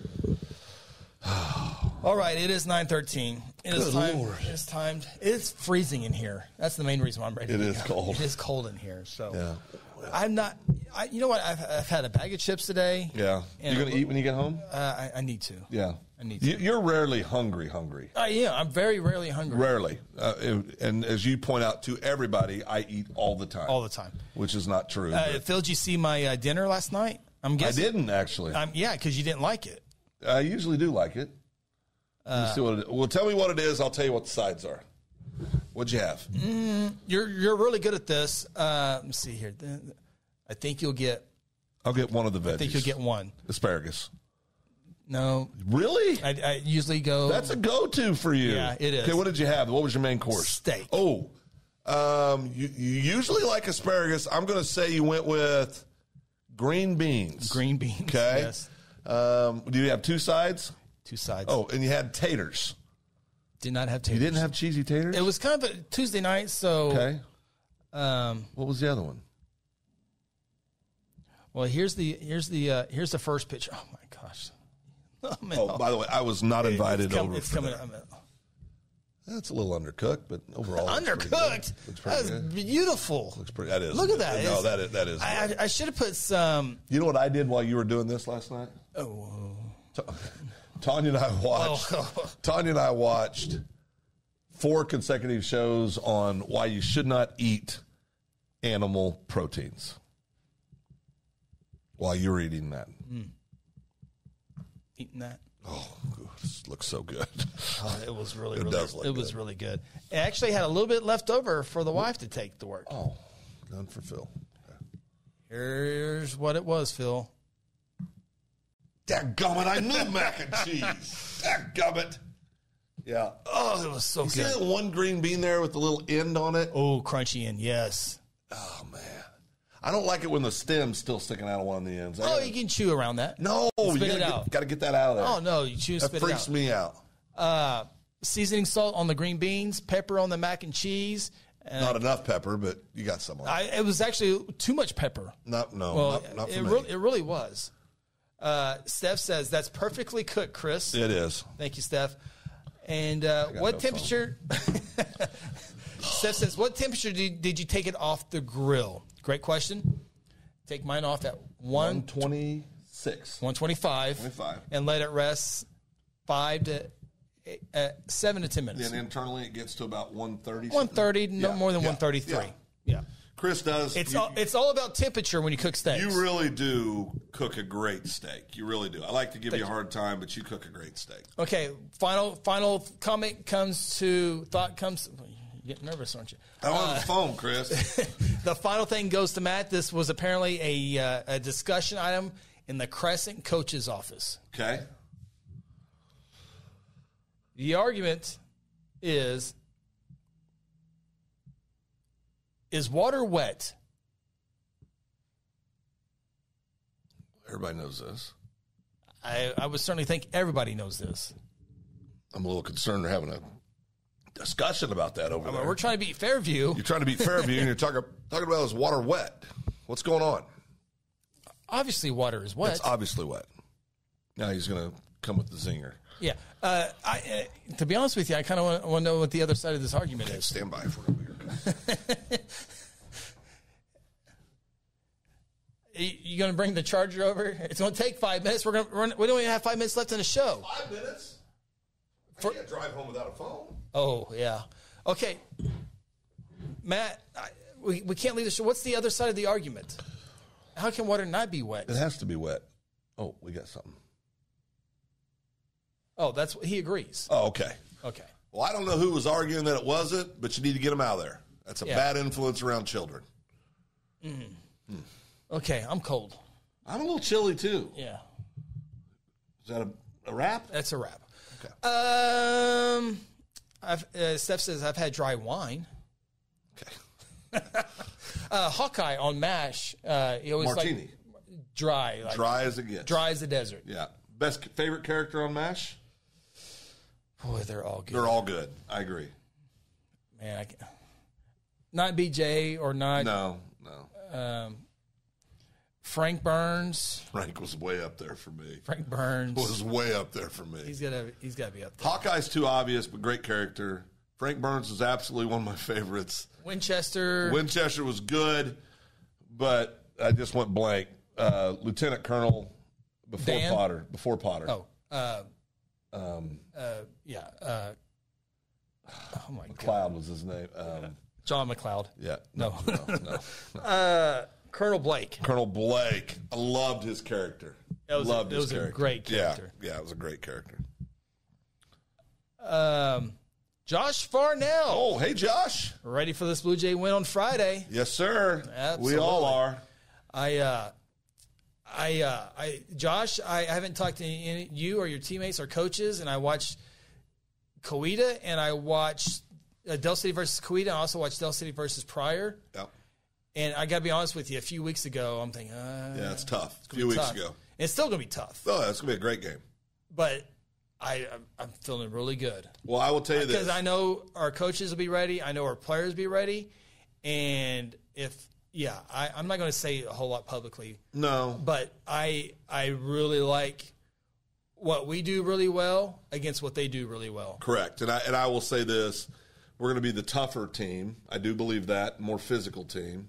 All right, it is nine thirteen. It is Good time. Lord. It's time. It's freezing in here. That's the main reason why I'm ready. It to is go. cold. It is cold in here. So Yeah. I'm not. I, you know what? I've, I've had a bag of chips today. Yeah. You going to eat when you get home? Uh, I, I need to. Yeah. I need to. You, you're rarely hungry, hungry. Uh, yeah, I'm very rarely hungry. Rarely. Uh, and, and as you point out to everybody, I eat all the time. All the time. Which is not true. Uh, Phil, did you see my uh, dinner last night? I'm guessing. I didn't, actually. Um, yeah, because you didn't like it. I usually do like it. Uh, see what it is. Well, tell me what it is. I'll tell you what the sides are. What'd you have? Mm, you're you're really good at this. Uh, let me see here. I think you'll get. I'll get one of the veggies. I think you'll get one. Asparagus. No. Really? I, I usually go. That's a go-to for you. Yeah, it is. Okay, what did you have? What was your main course? Steak. Oh, um, you, you usually like asparagus. I'm going to say you went with green beans. Green beans. Okay. Yes. Um, do you have two sides? Two sides. Oh, and you had taters. Did not have taters. You didn't have cheesy taters? It was kind of a Tuesday night, so. Okay. Um, what was the other one? Well, here's the here's the uh, here's the first picture. Oh my gosh! Oh, man. Oh, by the way, I was not invited it's come, over. It's for coming. that. I mean, That's a little undercooked, but overall, undercooked. That's good. beautiful. Looks pretty. That is. Look at that. No, It's, that is. That is. I, I, I should have put some. You know what I did while you were doing this last night? Oh. Tanya and I watched. Oh. Tanya and I watched four consecutive shows on why you should not eat animal proteins. While you were eating that, mm. eating that. Oh, this looks so good. Oh, it was really. It really, does look It was good. really good. It actually had a little bit left over for the wife to take to work. Oh, none for Phil. Okay. Here's what it was, Phil. Dadgummit, I knew mac and cheese. Dadgummit. Yeah. Oh, it was so You good. see that one green bean there with the little end on it? Oh, crunchy end, yes. Oh, man. I don't like it when the stem's still sticking out of one of the ends. I Oh, gotta, you can chew around that. no, Spit you it gotta out. get, gotta get that out of there. Oh, no, you chew, that spit it freaks out. me out. Uh, seasoning salt on the green beans, pepper on the mac and cheese. Uh, Not enough pepper, but you got some on it. I, it was actually too much pepper. Not, no, Well, not, not for it, me. really, it really was. Uh, Steph says, that's perfectly cooked, Chris. It is. Thank you, Steph. And uh, what no temperature? Steph says, what temperature did, did you take it off the grill? Great question. Take mine off at one one twenty-six. one twenty-five, twenty-five. and let it rest five to eight, uh, seven to ten minutes. Then internally it gets to about one thirty. one thirty, no Yeah, more than yeah, one thirty-three. yeah. Yeah. Chris does. It's you, all, it's all about temperature when you cook steaks. you really do cook a great steak. You really do. I like to give you a hard time, but you cook a great steak. Okay, final final comment comes to thought comes. You get nervous, aren't you? I don't have a phone, Chris. The final thing goes to Matt. This was apparently a uh, a discussion item in the Crescent coach's office. Okay. The argument is: is water wet? Everybody knows this. I, I would certainly think everybody knows this. I'm a little concerned they're having a discussion about that over I mean, there. we're trying to beat Fairview. You're trying to beat Fairview, and you're talking talking about is water wet? What's going on? Obviously, water is wet. It's obviously wet. Now he's going to come with the zinger. Yeah. Uh, I, uh, to be honest with you, I kind of want, want to know what the other side of this argument is. Stand by for a minute. You going to bring the charger over? It's going to take five minutes. We're going to run. We don't even have five minutes left in the show. Five minutes? I For- can't drive home without a phone. Oh yeah. Okay, Matt, I, we we can't leave the show. What's the other side of the argument? How can water not be wet? It has to be wet. Oh, we got something. Oh, that's what he agrees. Oh, okay. Okay. Well, I don't know who was arguing that it wasn't, but you need to get them out of there. That's a Yeah. bad influence around children. Okay, I'm cold. I'm a little chilly, too. Yeah, Is that a, a wrap? that's a wrap. Okay. Um, I've, uh, Steph says I've had dry wine. Okay. Uh, Hawkeye on MASH. Uh, he always Martini. like dry, like Dry as it gets. dry as the desert. Yeah. Best favorite character on MASH? Boy, they're all good. They're all good. I agree. Man, I can't, not B J or not No, no. um, Frank Burns. Frank was way up there for me. Frank Burns. Was way up there for me. He's gotta he's gotta be up there. Hawkeye's too obvious, but great character. Frank Burns is absolutely one of my favorites. Winchester. Winchester was good, but I just went blank. Uh, Lieutenant Colonel before Dan? Potter. Before Potter. Oh, uh, Um, uh, yeah. Uh, oh my God, Cloud was his name. Um, John McLeod. yeah. No, no, no, no. uh, Colonel Blake. Colonel Blake. I loved his character. It was, loved a, it his was character. a great character. Yeah, yeah, it was a great character. Um, Josh Farnell. Oh, hey, Josh. Ready for this Blue Jay win on Friday? Yes, sir. Absolutely. We all are. I, uh, I, uh, I, Josh, I haven't talked to any, you or your teammates or coaches, and I watched Coweta and I watched uh, Del City versus Coweta. I also watched Del City versus Pryor. Yep. And I got to be honest with you, a few weeks ago, I'm thinking, uh, Yeah, it's tough. it's A gonna few be weeks tough. ago. And it's still going to be tough, Oh, that's going to be a great game. but I, I'm, I'm feeling really good. Well, I will tell you this. Because I know our coaches will be ready. I know our players will be ready. And if, yeah, I, I'm not going to say a whole lot publicly, No. but I I really like what we do really well against what they do really well. Correct. And I, and I will say this. We're going to be the tougher team. I do believe that. More physical team.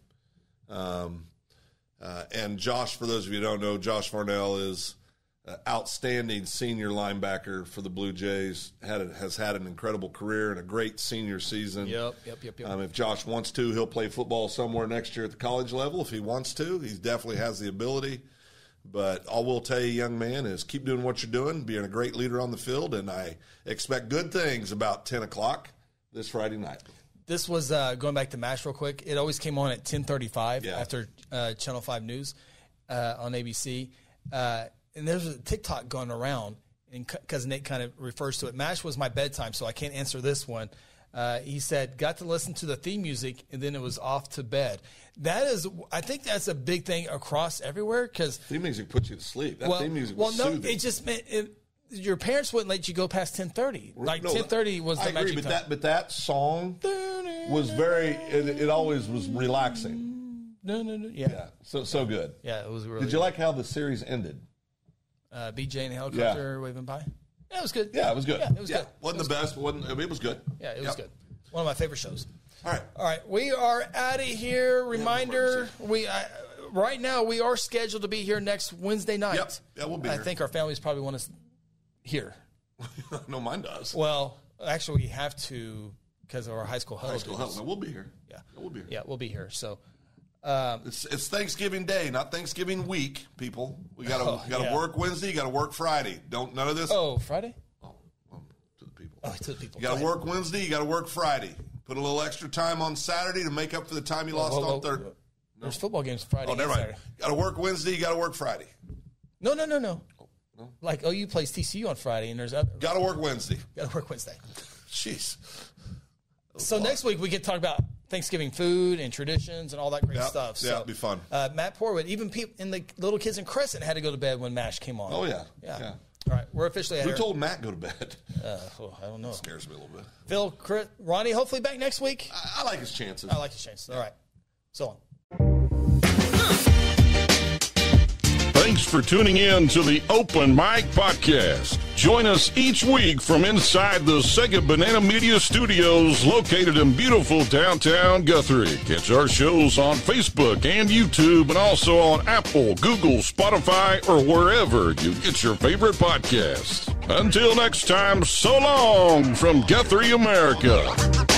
Um, uh, and Josh, for those of you who don't know, Josh Farnell is uh, outstanding senior linebacker for the Blue Jays. Had a, has had an incredible career and a great senior season. Yep, yep, yep, yep. Um, if Josh wants to, he'll play football somewhere next year at the college level. If he wants to, he definitely has the ability. But all we'll tell you, young man, is keep doing what you're doing, being a great leader on the field, and I expect good things about ten o'clock this Friday night. This was, uh, going back to MASH real quick, it always came on at ten thirty-five Yeah. after uh, Channel five News uh, on A B C. Uh, and there's a TikTok going around, because Nate kind of refers to it. MASH was my bedtime, so I can't answer this one. Uh, he said, got to listen to the theme music, and then it was off to bed. That is, I think that's a big thing across everywhere, because Theme music puts you to sleep. That well, theme music well, was no, soothing. it just meant it, your parents wouldn't let you go past ten thirty. Like No, ten thirty was the I agree, magic but time. that but that song was very. It, it always was relaxing. No, no, no. Yeah. Yeah, so so good. Yeah, it was really Did you like how the series ended? uh, B J in the helicopter waving by? Yeah, it was good. Yeah, it was good. Yeah, it was good. wasn't the best, but wasn't, I mean, it was good. Yeah, it was Yep. good. One of my favorite shows. All right. All right, we are out of here. Reminder: we uh, right now we are scheduled to be here next Wednesday night. Yep. Yeah, we'll be I here. think our families probably want us here. No, mine does. Well, actually, we have to because of our high school huddle. High school duties. huddle. No, we'll be here. Yeah, we'll be here. Yeah, we'll be here. So. Um, It's it's Thanksgiving Day, not Thanksgiving week, people. We gotta Oh, gotta yeah. work Wednesday. You gotta work Friday. Don't none of this. oh, Friday. Oh, um, to the people. Oh, to the people. You got to Go ahead. work Wednesday. You got to work Friday. Put a little extra time on Saturday to make up for the time you lost Whoa, whoa, on Thursday. There's football games Friday. Oh, and never mind. Saturday. Got to work Wednesday. You got to work Friday. No, no, no, no. no? Like O U plays T C U on Friday, and there's other. Got to work Wednesday. Got to work Wednesday. Jeez. So next week we get to talk about Thanksgiving food and traditions and all that great Yep. stuff. Yeah, So, it'll be fun. Uh, Matt Porwood, even people in the little kids in Crescent had to go to bed when MASH came on. Oh yeah. yeah. Yeah. All right, we're officially out Who here. told Matt go to bed? Uh, oh, I don't know. Scares me a little bit. Phil, Chris, Ronnie, hopefully back next week. I, I like his chances. I like his chances. All right, so on. Thanks for tuning in to the Open Mic Podcast. Join us each week from inside the Second Banana Media Studios located in beautiful downtown Guthrie. Catch our shows on Facebook and YouTube and also on Apple, Google, Spotify, or wherever you get your favorite podcasts. Until next time, so long from Guthrie, America.